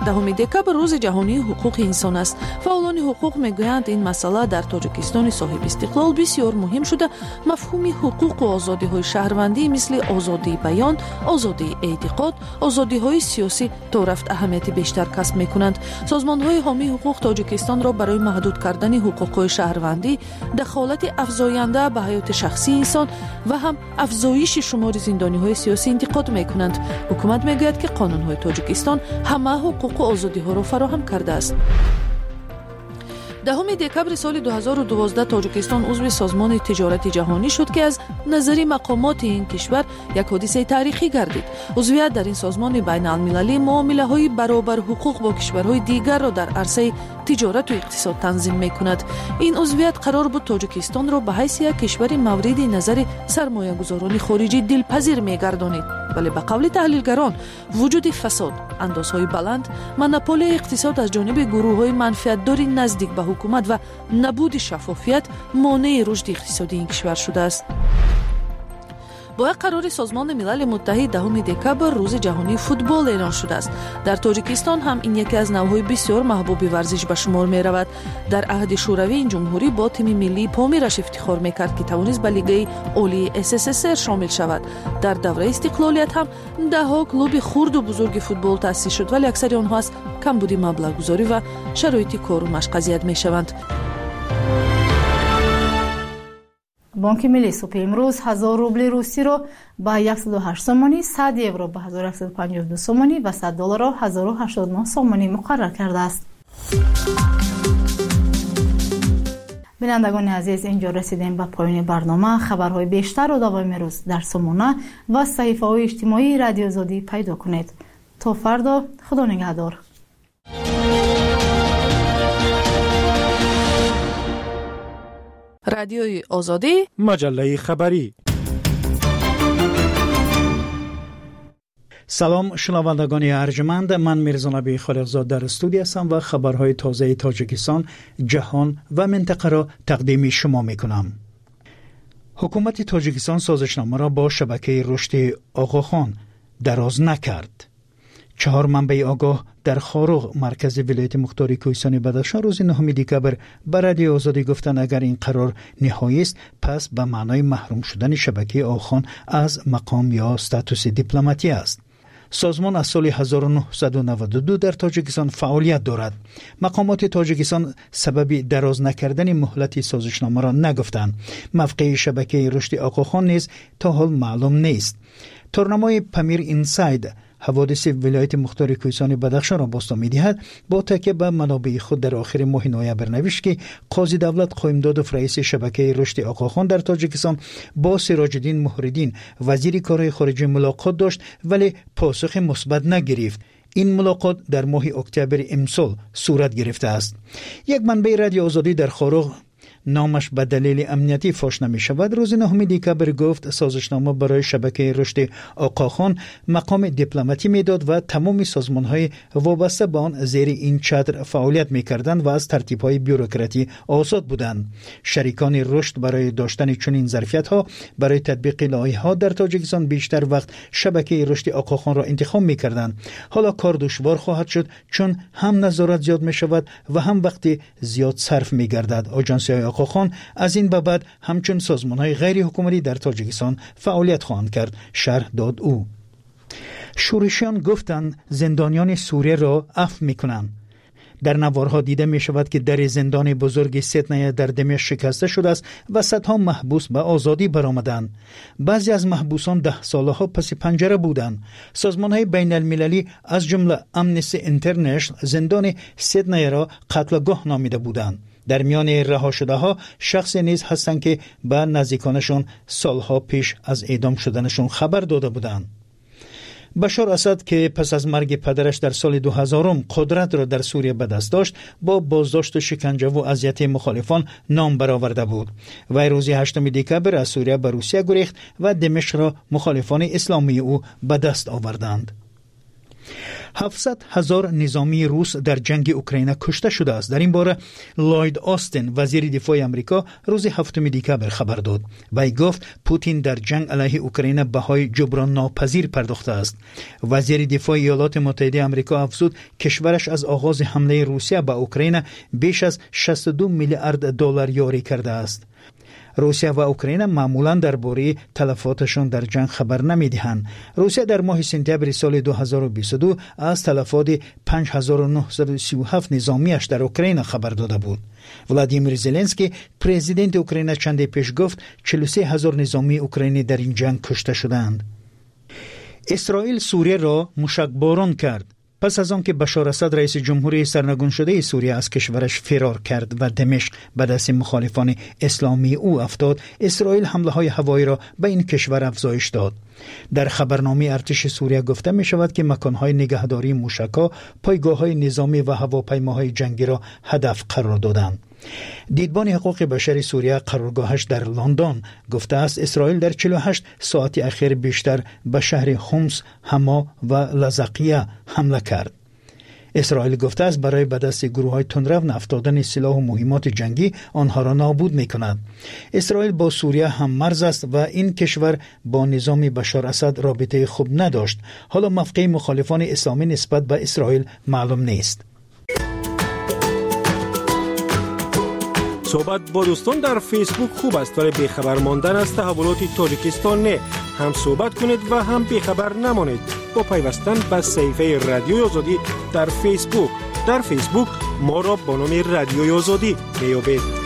10 دکبر روز جهانی حقوق انسان است. فعالان حقوق میگویند این مسئله در تاجیکستان صاحب استقلال بسیار مهم شده. مفهوم حقوق و آزادی‌های شهروندی مثل آزادی بیان، آزادی اعتقاد، آزادی‌های سیاسی تا رفت اهمیت بیشتر کسب می‌کنند. سازمان‌های حامی حقوق تاجیکستان را برای محدود کردن حقوق شهروندی، دخالت افزاینده به حیات شخصی انسان و هم افزایش شمار زندانی‌های سیاسی انتقاد می‌کنند. حکومت میگوید که قانون‌های تاجیکستان همه حقوق و آزادی‌ها را فراهم کرده است. 10 دکبر سال 2012 تاجیکستان عضو سازمان تجارت جهانی شد که از نظر مقامات این کشور یک حادثه تاریخی گردید. عضویت در این سازمان بین‌المللی معامله‌های برابر حقوق با کشورهای دیگر را در عرصه تجارت و اقتصاد تنظیم می‌کند. این عضویت قرار بود تاجیکستان را به حیث یک کشور مورد نظر سرمایه‌گذاران خارجی دلپذیر می‌گردانید. ولی به قول تحلیلگران وجود فساد، اندازهای بلند، مونوپولی اقتصاد از جانب گروه‌های منفعت‌دار نزدیک به حکومت و نبود شفافیت مانع رشد اقتصادی این کشور شده است. با قرار سازمان ملل متحد 10 دکبر روز جهانی فوتبال اعلان شده است. در تاجیکستان هم این یکی از نوع‌های بسیار محبوب ورزش به شمار می‌رود. در عهد شوروی این جمهوری با تیم ملی پامیرش افتخار می‌کرد که توانست به لیگ عالی SSSR شامل شود. در دوره استقلالیت هم ده‌ها کلوب خرد و بزرگ فوتبال تأسیس شد ولی اکثر آنها از کمبود مبلغ‌گذاری و شرایط کار و مشق اذیت می‌شوند. بانک ملی صبح امروز 1000 روبل روسی را به 108 سومانی، 100 یورو به 1152 سومانی و 100 دلار را 1089 سومانی مقرر کرده است. بینندگان عزیز، اینجا رسیدیم به پایان برنامه. خبرهای بیشتر و دوام روز در سامانه و صفحه‌های اجتماعی رادیو آزادی پیدا کنید. تا فردا، خدا نگهدار. رادیوی آزادی، مجله خبری. سلام شنوندگان ارجمند، من میرزا نبی خالقزاد در استودیو هستم و خبرهای تازه تاجیکستان، جهان و منطقه را تقدیم شما میکنم. حکومت تاجیکستان سازشنامه را با شبکه رشد آقاخان دراز نکرد. 4 منبع آگاه در خاروغ مرکز ولایت مختار کوهستان بدخشان روز 9 دکبر به رادیو آزادی گفتند اگر این قرار نهایی است پس به معنای محروم شدن شبکه آقاخان از مقام یا استاتوس دیپلماتی است. سازمان از سال 1992 در تاجیکستان فعالیت دارد. مقامات تاجیکستان سبب دراز نکردن مهلت سازشنامه را نگفتند. موقع شبکه رشد آقاخان نیز تا حال معلوم نیست. تورنمای پمیر اینساید حوادث ولایت مختار کوهستان بدخشان را بازتاب می‌دهد. با تکیه به منابع خود در آخر ماه نوامبر نوشت که قاضی دولت قائمدادوف رئیس شبکه رشد آقاخان در تاجیکستان با سراج الدین مهرالدین وزیر کارهای خارجه ملاقات داشت ولی پاسخ مثبت نگرفت. این ملاقات در ماه اکتبر امسال صورت گرفته است. یک منبع رادیو آزادی در خاروغ نامش به دلیل امنیتی فاش نمی شود روز 9 دکبر گفت سازشنامه برای شبکه رشد آقاخان مقام دیپلماتی میداد و تمام سازمان‌های وابسته به آن زیر این چتر فعالیت می‌کردند و از ترتیب‌های بیوروکراتی آزاد بودند. شریکان رشد برای داشتن چنین ظرفیت‌ها برای تطبیق لایحه‌ها در تاجیکستان بیشتر وقت شبکه رشد آقاخان را انتخاب می‌کردند. حالا کار دشوار خواهد شد چون هم نظارت زیاد می‌شود و هم وقت زیاد صرف می‌گردد. آژانس‌های آقاخان از این به بعد همچون سازمان‌های غیر حکومتی در تاجیکستان فعالیت خواهند کرد، شرح داد او. شورشیان گفتند زندانیان سوریه را عفو می‌کنند. در نوارها دیده می شود که در زندان بزرگ سیدنیه در دمشق شکسته شده است و صدها محبوس به آزادی برآمدند. بعضی از محبوسان 10 سالها پس پنجره بودند. سازمان‌های بین المللی از جمله امنستی اینترنشنال زندان سیدنیه را قتلگاه نامیده بودند. در میان رها شده ها شخصی نیز هستند که به نزدیکانشون سالها پیش از اعدام شدنشون خبر داده بودند. بشار اسد که پس از مرگ پدرش در سال 2000 قدرت را در سوریه به دست داشت با بازداشت و شکنجه و اذیت مخالفان نام برآورده بود. وی روز 8 دکبر از سوریه به روسیه گریخت و دمشق را مخالفان اسلامی او به دست آوردند. 700,000 نظامی روس در جنگ اوکراین کشته شده است. در این باره لوید آستین وزیر دفاع آمریکا روز 7 دکبر خبر داد. وی گفت پوتین در جنگ علیه اوکراین بهای جبران ناپذیر پرداخته است. وزیر دفاع ایالات متحده آمریکا افزود کشورش از آغاز حمله روسیه به اوکراین بیش از 62 میلیارد دلار یاری کرده است. روسیه و اوکراین معمولا درباره تلفاتشان در جنگ خبر نمیدهند. روسیه در ماه سپتامبر سال 2022 از تلفات 5937 نظامیش در اوکراین خبر داده بود. ولادیمیر زلنسکی پرزیدنت اوکراین چند پیش گفت 43,000 نظامی اوکراینی در این جنگ کشته شدند. اسرائیل سوریه را موشکباران کرد. پس از آن که بشار اسد رئیس جمهوری سرنگون شده سوریه از کشورش فرار کرد و دمشق به دست مخالفان اسلامی او افتاد، اسرائیل حمله های هوایی را به این کشور افزایش داد. در خبرنامه ارتش سوریه گفته می شود که مکانهای نگهداری موشک‌ها، پایگاه‌های نظامی و هواپیماهای جنگی را هدف قرار دادند. دیدبان حقوق بشر سوریه قرارگاهش در لندن گفته است اسرائیل در 48 ساعت اخیر بیشتر به شهر حمص، حما و لزقیه حمله کرد. اسرائیل گفته است برای به دست گروه‌های تندرو افتادن سلاح و مهمات جنگی آنها را نابود می‌کند. اسرائیل با سوریه هم مرز است و این کشور با نظام بشار اسد رابطه خوب نداشت. حالا موقع مخالفان اسلامی نسبت به اسرائیل معلوم نیست. صحبت با دوستان در فیسبوک خوب است ولی بیخبر ماندن از تحولات تاجیکستان نه. هم صحبت کنید و هم بیخبر نمانید با پیوستن به صفحه رادیوی آزادی در فیسبوک. در فیسبوک ما را با نام رادیوی آزادی بیابید.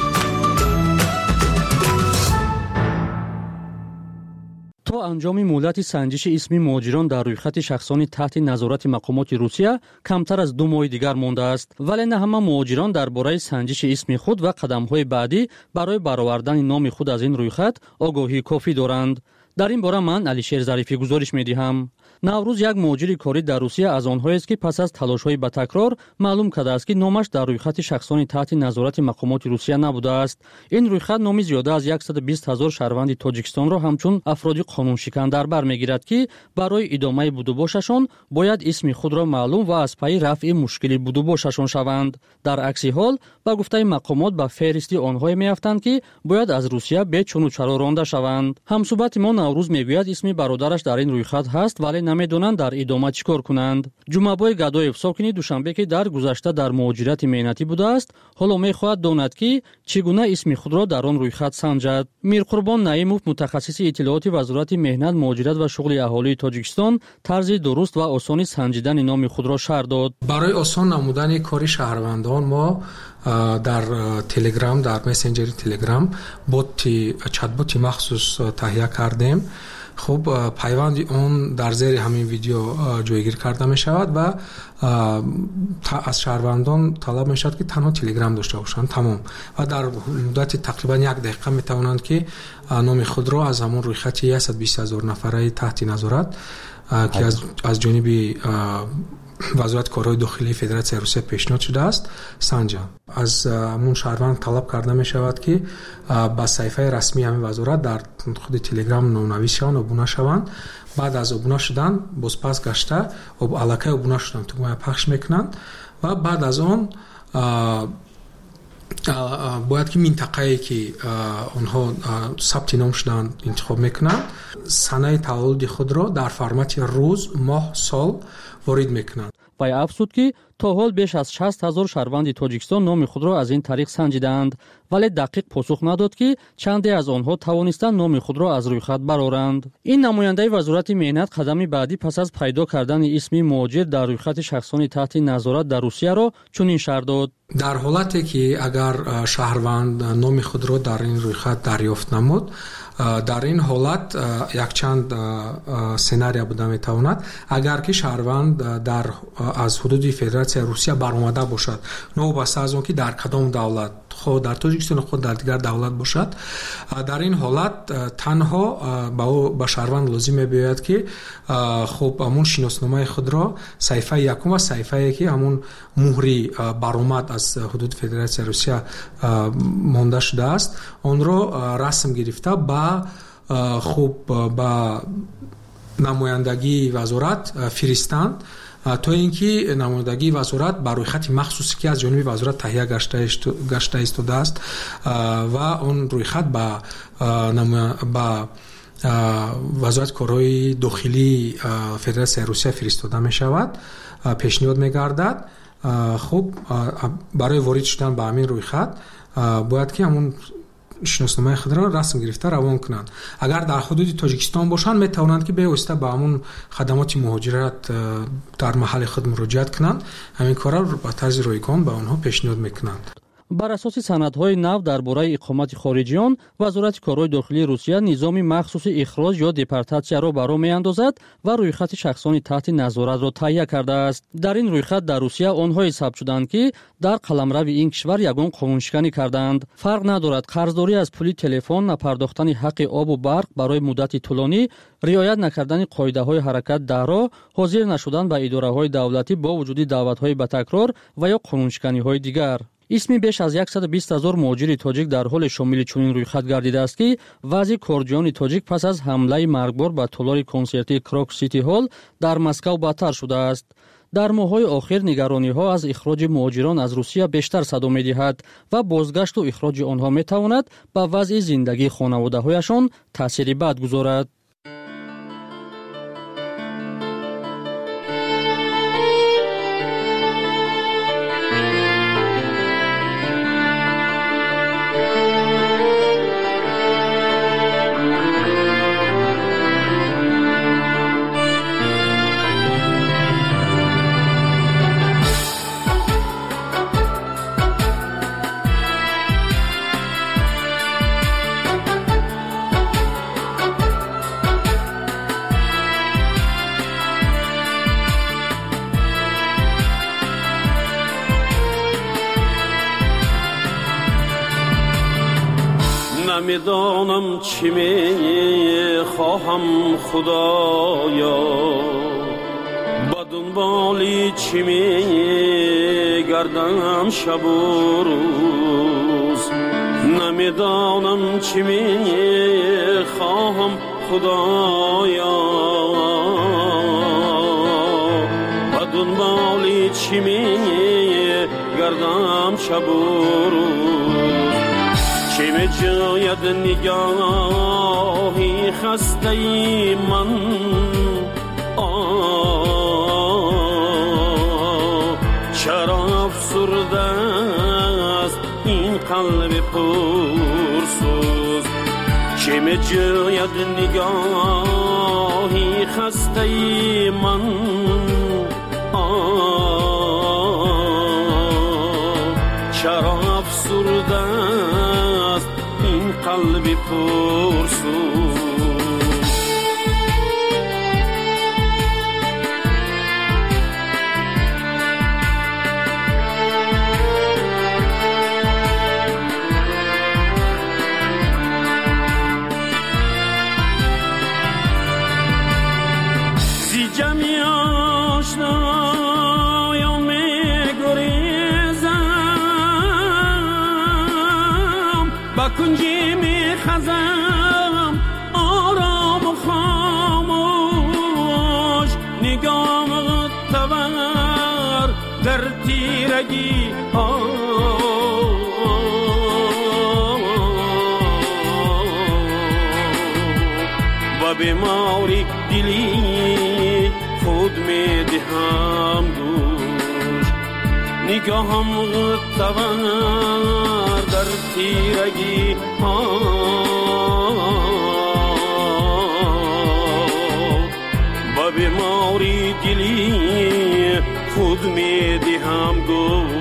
تا انجام مهلت سنجش اسمی مهاجران در رویخط شخصانی تحت نظارت مقامات روسیه کمتر از 2 ماه دیگر مانده است، ولی نه همه مهاجران درباره سنجش اسم خود و قدم‌های بعدی برای برآوردن نام خود از این رویخط آگاهی کافی دارند. در این باره من علیشیر ظریفی گزارش می‌دهم. نوروز یک مهاجر کاری در روسیه از آنهایی است که پس از تلاش‌های به تکرار معلوم کرده است که نامش در رویخط شخصانی تحت نظارت مقامات روسیه نبوده است. این رویخط نامی زیاده از 120,000 شهروند تاجیکستان را همچون افرادی قانون شکن در بر می‌گیرد که برای ادامه بودوباششان باید اسم خود را معلوم و از پی رفع مشکل بودوباششان شوند. در عکس حال با گفته مقامات به فهرست آنهایی می‌افتند که باید از روسیه به چون و چرا رانده شوند. همصحبت ما نوروز میگوید اسم برادرش در این رویخط هست ولی نمیدونند در ادامه چیکار کنند. جمعه‌بای گدایف ساکنی دوشنبه که در گذشته در مهاجرت مهنتی بوده است، حالا می‌خواهد داند که چگونه اسم خود را در آن رویخط سنجد. میرقربان نعیموف متخصص اطلاعات وزارت مهنت، مهاجرت و شغل اهالی تاجیکستان طرز درست و آسان سنجیدن نام خود را شرح داد. برای آسان نمودن کار شهروندان ما در تلگرام، در مسنجر تلگرام چت مخصوص تهیه کردیم. خب پیوند اون در زیر همین ویدیو جایگیر کرده می شود و از شهروندان طلب می شود که تنها تلگرام داشته باشند تمام و در مدت تقریبا 1 دقیقه می توانند که نام خود را از همون رویخط 120,000 نفره تحت نظارت که از جانب وزارت کارهای داخلی فدراسیون روسیه پیشنهاد شده است سنجان. از همون شهروند طلب کرده می شود که با صفحه رسمی همین وزارت در خود تلگرام نام‌نویس شوند، ابونه شوند. بعد از ابونه شدن باز پس گشته علاقه ابونه شدن تو ما پخش میکنند و بعد از آن باید که منطقه‌ای که آنها ثبت نام شدن انتخاب میکنند، سنه تولد خود را در فرمت روز، ماه، سال وارد میکنند. وی افزود که تا حال بیش از 60,000 شهروند تاجیکستان نام خود را از این طریق سنجیدند، ولی دقیق پاسخ نداد که چندی از آنها توانستند نام خود را از رویخط برآورند. این نماینده وزارت مهنت قدم بعدی پس از پیدا کردن اسم مهاجر در رویخط شخصانی تحت نظارت در روسیه را چنین شرح داد: در حالتی که اگر شهروند نام خود را در این رویخط دریافت نمود، در این حالت یک چند سناریو بوده میتواند. اگر که شهروند در از حدود فدراسیون روسیه برآمده باشد، نوبسته از اون که در کدام دولت، خود در تاجیکستان خود در دیگر دولت باشد، در این حالت تنها با شهروند لازم میباید که خب همون شناسنامه خود را صفحه یکم و صفحه که همون مهری برآمد از حدود فدراسیون روسیه مانده شده است، آن را رسم گرفته با نمایندگی وزارت فرستند تا اینکه نمایندگی وزارت بر روی خط مخصوصی که از جانب وزارت تهیه گشته ایستاده است و اون روی خط با وزارت کارهای داخلی فدراسیون روسیه فرستاده می شود، پیشنهاد می گردد. خب برای وارد شدن به همین روی خط باید که همون شناسنامه خود را رسم گرفته روان کنند. اگر در حدود تاجیکستان باشند می توانند که به واسطه به همون خدمات مهاجرت در محل خود مراجعت کنند. همین کار را با طرز رایگان به آنها پیشنهاد میکنند. بر اساس سندهای نو درباره اقامت خارجیان، وزارت کارهای داخلی روسیه نظام مخصوص اخراج یا دپورتاسیا را برآ میاندازد و رویخط شخصان تحت نظارت را تهیه کرده است. در این رویخط در روسیه آنها ثبت شدند که در قلمرو این کشور یگان قانونشکنی کردند. فرق ندارد قرضداری از پول تلفن، نپرداختن حق آب و برق برای مدت طولانی، رعایت نکردن قاعده‌های حرکت در راه، حاضر نشدن به اداره‌های دولتی با وجود دعوت‌های به تکرار و یا قانونشکنی‌های دیگر. اسمی بیش از 120,000 مهاجر تاجیک در حال شامل چنین رویخط گردیده است که وضع کارجویان تاجیک پس از حمله مرگبار به تالار کنسرتی کراک سیتی هال در مسکو بدتر شده است. در ماه‌های آخر نگرانی‌ها از اخراج مهاجران از روسیه بیشتر صدا می‌دهد و بازگشت و اخراج آنها می‌تواند به وضع زندگی خانواده‌هایشان تأثیری بد گذارد. نمیدانم چی می خواهم خدایا، با دنبالی چی می گردم شب و روز. نمیدانم چی می خواهم خدایا، با دنبالی چی می گردم شب و روز. چه می جاید نگاهی خسته ای من، چرا افسرده است این قلب پرسوز. چه می جاید نگاهی خسته ای من، چرا افسرده است این قلب پرسوز. زی جمعی آشنایان می گریزم، با کنجی می خزم آرام و خاموش. نگاه تور در تیرگی ها، و بیماری دلی خود می دهم گوش. نگاهم تور در تیرگی ها، و بیماری دلی خود می دهم گوش.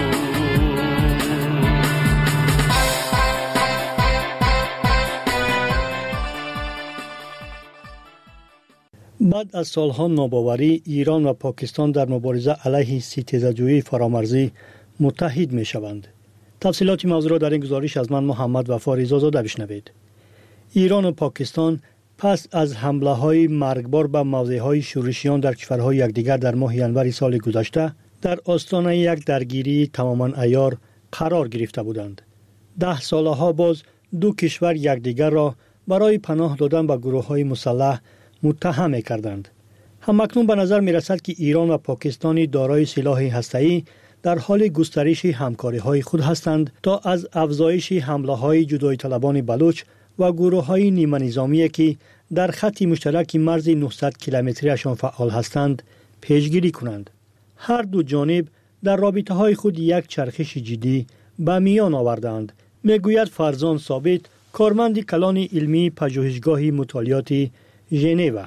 بعد از سالها ناباوری، ایران و پاکستان در مبارزه علیه ستیزه‌جویی فرامرزی متحد می شوند. تفصیلات موضوع را در این گزارش از من محمد وفا رضازاده بشنوید. ایران و پاکستان پس از حمله های مرگبار به موضع های شورشیان در کشورهای یکدیگر در ماه ینور سال گذشته در آستانه یک درگیری تماما عیار قرار گرفته بودند. 10 سالها باز دو کشور یکدیگر را برای پناه دادن به گروه های مسلح متهم کردند. همکنون به نظر می رسد که ایران و پاکستان دارای سلاح هسته‌ای در حال گسترش همکاری‌های خود هستند تا از افزایش حمله‌های جدایی طلبان بلوچ و گروه‌های نیمه نظامی که در خط مشترک مرز 900 کیلومتریشان فعال هستند پیشگیری کنند. هر دو جانب در رابطه‌های خود یک چرخش جدی به میان آوردند، میگوید فرزان ثابت، کارمند کلان علمی پژوهشگاه مطالعات ژنو.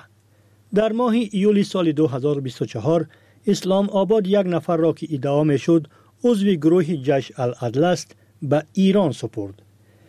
در ماه ایول سال 2024 اسلام آباد یک نفر را که ادعا میشد عضو گروه جیش العدل است به ایران سپرد.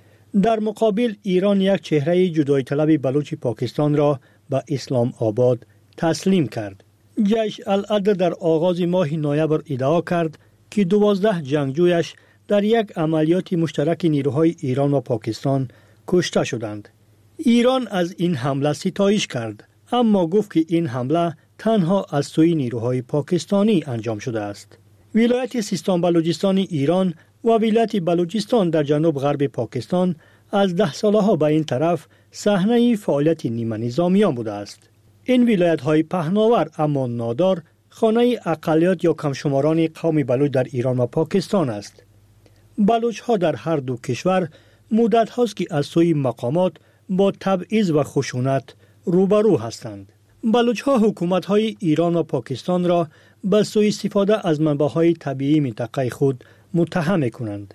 در مقابل ایران یک چهره جدایی طلب بلوچ پاکستان را به اسلام آباد تسلیم کرد. جیش العدل در آغاز ماه نوامبر ادعا کرد که 12 جنگجویش در یک عملیات مشترک نیروهای ایران و پاکستان کشته شدند. ایران از این حمله ستایش کرد، اما گفت که این حمله تنها از سوی نیروهای پاکستانی انجام شده است. ولایت سیستان بلوچستان ایران و ولایت بلوچستان در جنوب غرب پاکستان از 10 سالها به این طرف صحنه فعالیت نیمه نظامیان بوده است. این ولایت‌های پهناور اما نادار خانه اقلیت یا کمشماران قوم بلوچ در ایران و پاکستان است. بلوچ‌ها در هر دو کشور مدت هاست که از سوی مقامات با تبعیض و خشونت روبرو هستند. بلوچ‌ها حکومت‌های ایران و پاکستان را به سوء استفاده از منابع طبیعی منطقه خود متهم می‌کنند.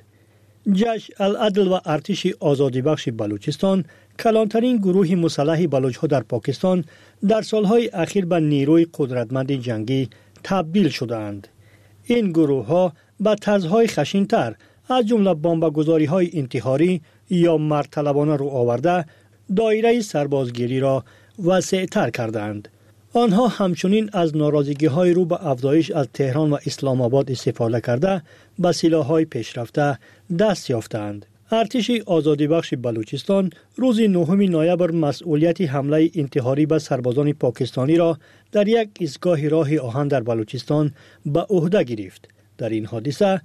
جیش العدل و ارتش آزادی بخش بلوچستان کلانترین گروه مسلح بلوچ‌ها در پاکستان در سالهای اخیر به نیروی قدرتمند جنگی تبدیل شده‌اند. این گروه‌ها به طرزهای خشن‌تر از جمله بمبگذاری‌های انتحاری یا مرد-طلبانه رو آورده دایره سربازگیری را وسیع‌تر کردند. آنها همچنین از ناراضگی‌های رو به افزایش از تهران و اسلام آباد استفاده کرده به سلاح‌های پیشرفته دست یافتند. ارتش آزادی بخش بلوچستان روز 9 نوامبر مسئولیت حمله انتحاری به سربازان پاکستانی را در یک ایستگاه راه آهن در بلوچستان به عهده گرفت. در این حادثه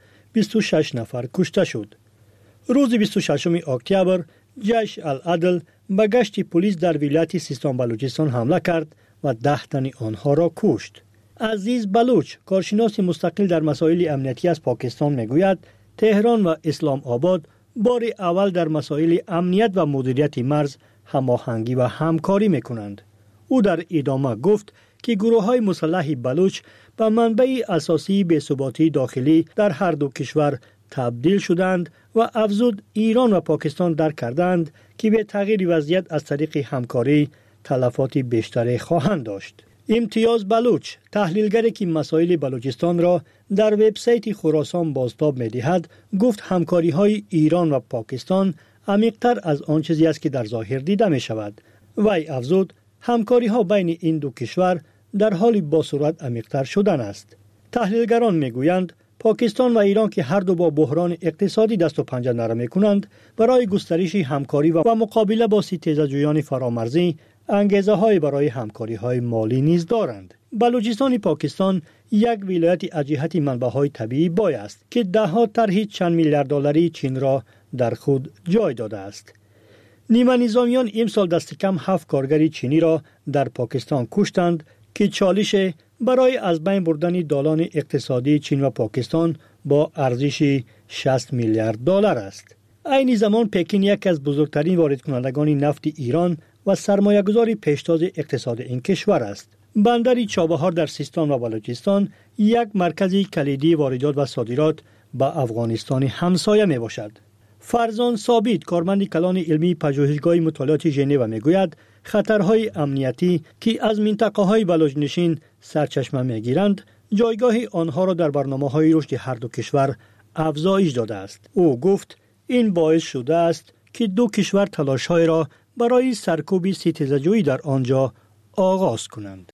26 نفر کشته شد. روز 26 اکتبر جیش العدل به گشت پلیس در ولایت سیستان بلوچستان حمله کرد و 10 تن آنها را کشت. عزیز بلوچ، کارشناس مستقل در مسائل امنیتی از پاکستان میگوید تهران و اسلام آباد بار اول در مسائل امنیت و مدیریت مرز هماهنگی و همکاری میکنند. او در ادامه گفت که گروه‌های مسلح بلوچ به منبع اساسی بی‌ثباتی داخلی در هر دو کشور تبدیل شدند و افزود ایران و پاکستان درک کردند که به تغییر وضعیت از طریق همکاری تلفات بیشتری خواهند داشت. امتیاز بلوچ، تحلیلگری که مسائل بلوچستان را در وبسایت خراسان بازتاب می‌دهد، گفت همکاری‌های ایران و پاکستان عمیق‌تر از آن چیزی است که در ظاهر دیده می‌شود. وی افزود همکاری‌ها بین این دو کشور در حال با سرعت عمیق‌تر شدن است. تحلیلگران می‌گویند پاکستان و ایران که هر دو با بحران اقتصادی دست و پنجه نرم می‌کنند، برای گسترش همکاری و مقابله با ستیزجویان فرامرزی انگیزه‌های برای همکاری‌های مالی نیز دارند. بلوچستان پاکستان یک ولایت از جهت منابع طبیعی بای است که ده‌ها طرح چند میلیارد دلاری چین را در خود جای داده است. نیمه نظامیان امسال دست کم 7 کارگر چینی را در پاکستان کشتند که چالش برای از بین بردن دالان اقتصادی چین و پاکستان با ارزش 60 میلیارد دلار است. عین زمان پکین یکی از بزرگترین وارد کنندگان نفت ایران و سرمایه‌گذار پیشتاز اقتصاد این کشور است. بندر چابهار در سیستان و بلوچستان یک مرکز کلیدی واردات و صادرات به افغانستان همسایه می باشد. فرزان ثابت، کارمند کلان علمی پژوهشگاه مطالعات ژنو میگوید خطرهای امنیتی که از منطقه‌های بلوچ‌نشین سرچشمه میگیرند، جایگاه آنها را در برنامه‌های رشد هر دو کشور افزایش داده است. او گفت این باعث شده است که دو کشور تلاش‌های را برای سرکوب ستیزجویی در آنجا آغاز کنند.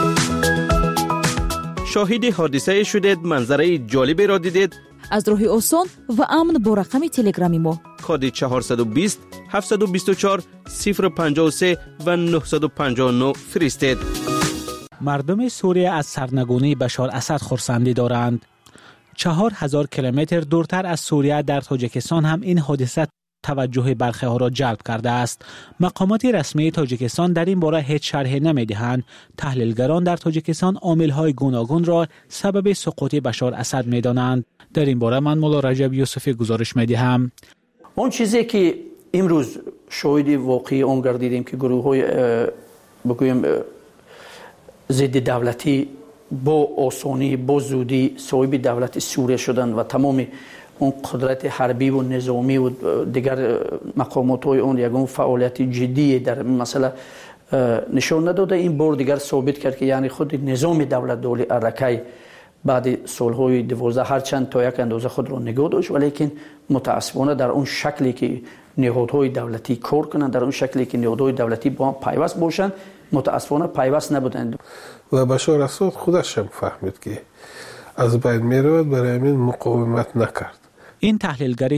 شاهد حادثه شدید، منظره جالبی را دیدید؟ از راه آسان و امن با رقم تلگرامی ما کد 420 724 053 و 959 فرستید. مردم سوریه از سرنگونی بشار اسد خرسندی دارند. 4000 کیلومتر دورتر از سوریه در تاجیکستان هم این حادثه توجه برخی ها را جلب کرده است. مقامات رسمی تاجیکستان در این باره هیچ شرحی نمی‌دهند. تحلیلگران در تاجیکستان عامل‌های گوناگون را سبب سقوط بشار اسد می‌دانند. در این باره من مولا رجب یوسفی گزارش می‌دهم. اون چیزی که امروز شاهد واقعی اون گردیدیم که گروه‌های بگویم ضد دولتی با آسانی با زودی صاحب دولت سوریه شدند و تمام اون قدرت حربی و نظامی و دیگر مقامات های اون یگان فعالیت جدی در مسئله نشان نداده. این بار دیگر ثابت کرد که یعنی خود نظام دولت دوله ارکی بعد سالهای 12 هرچند تا یک اندازه خود را نگاه داشت، ولیکن متاسفانه در اون شکلی که نهادهای دولتی کار کنند، در اون شکلی که نهادهای دولتی با هم پیوست باشند، متاسفانه پیوست نبودند. و بشار اسد خودش هم فهمید که از بین میرود، برای همین مقاومت نکرد. این تحلیلگری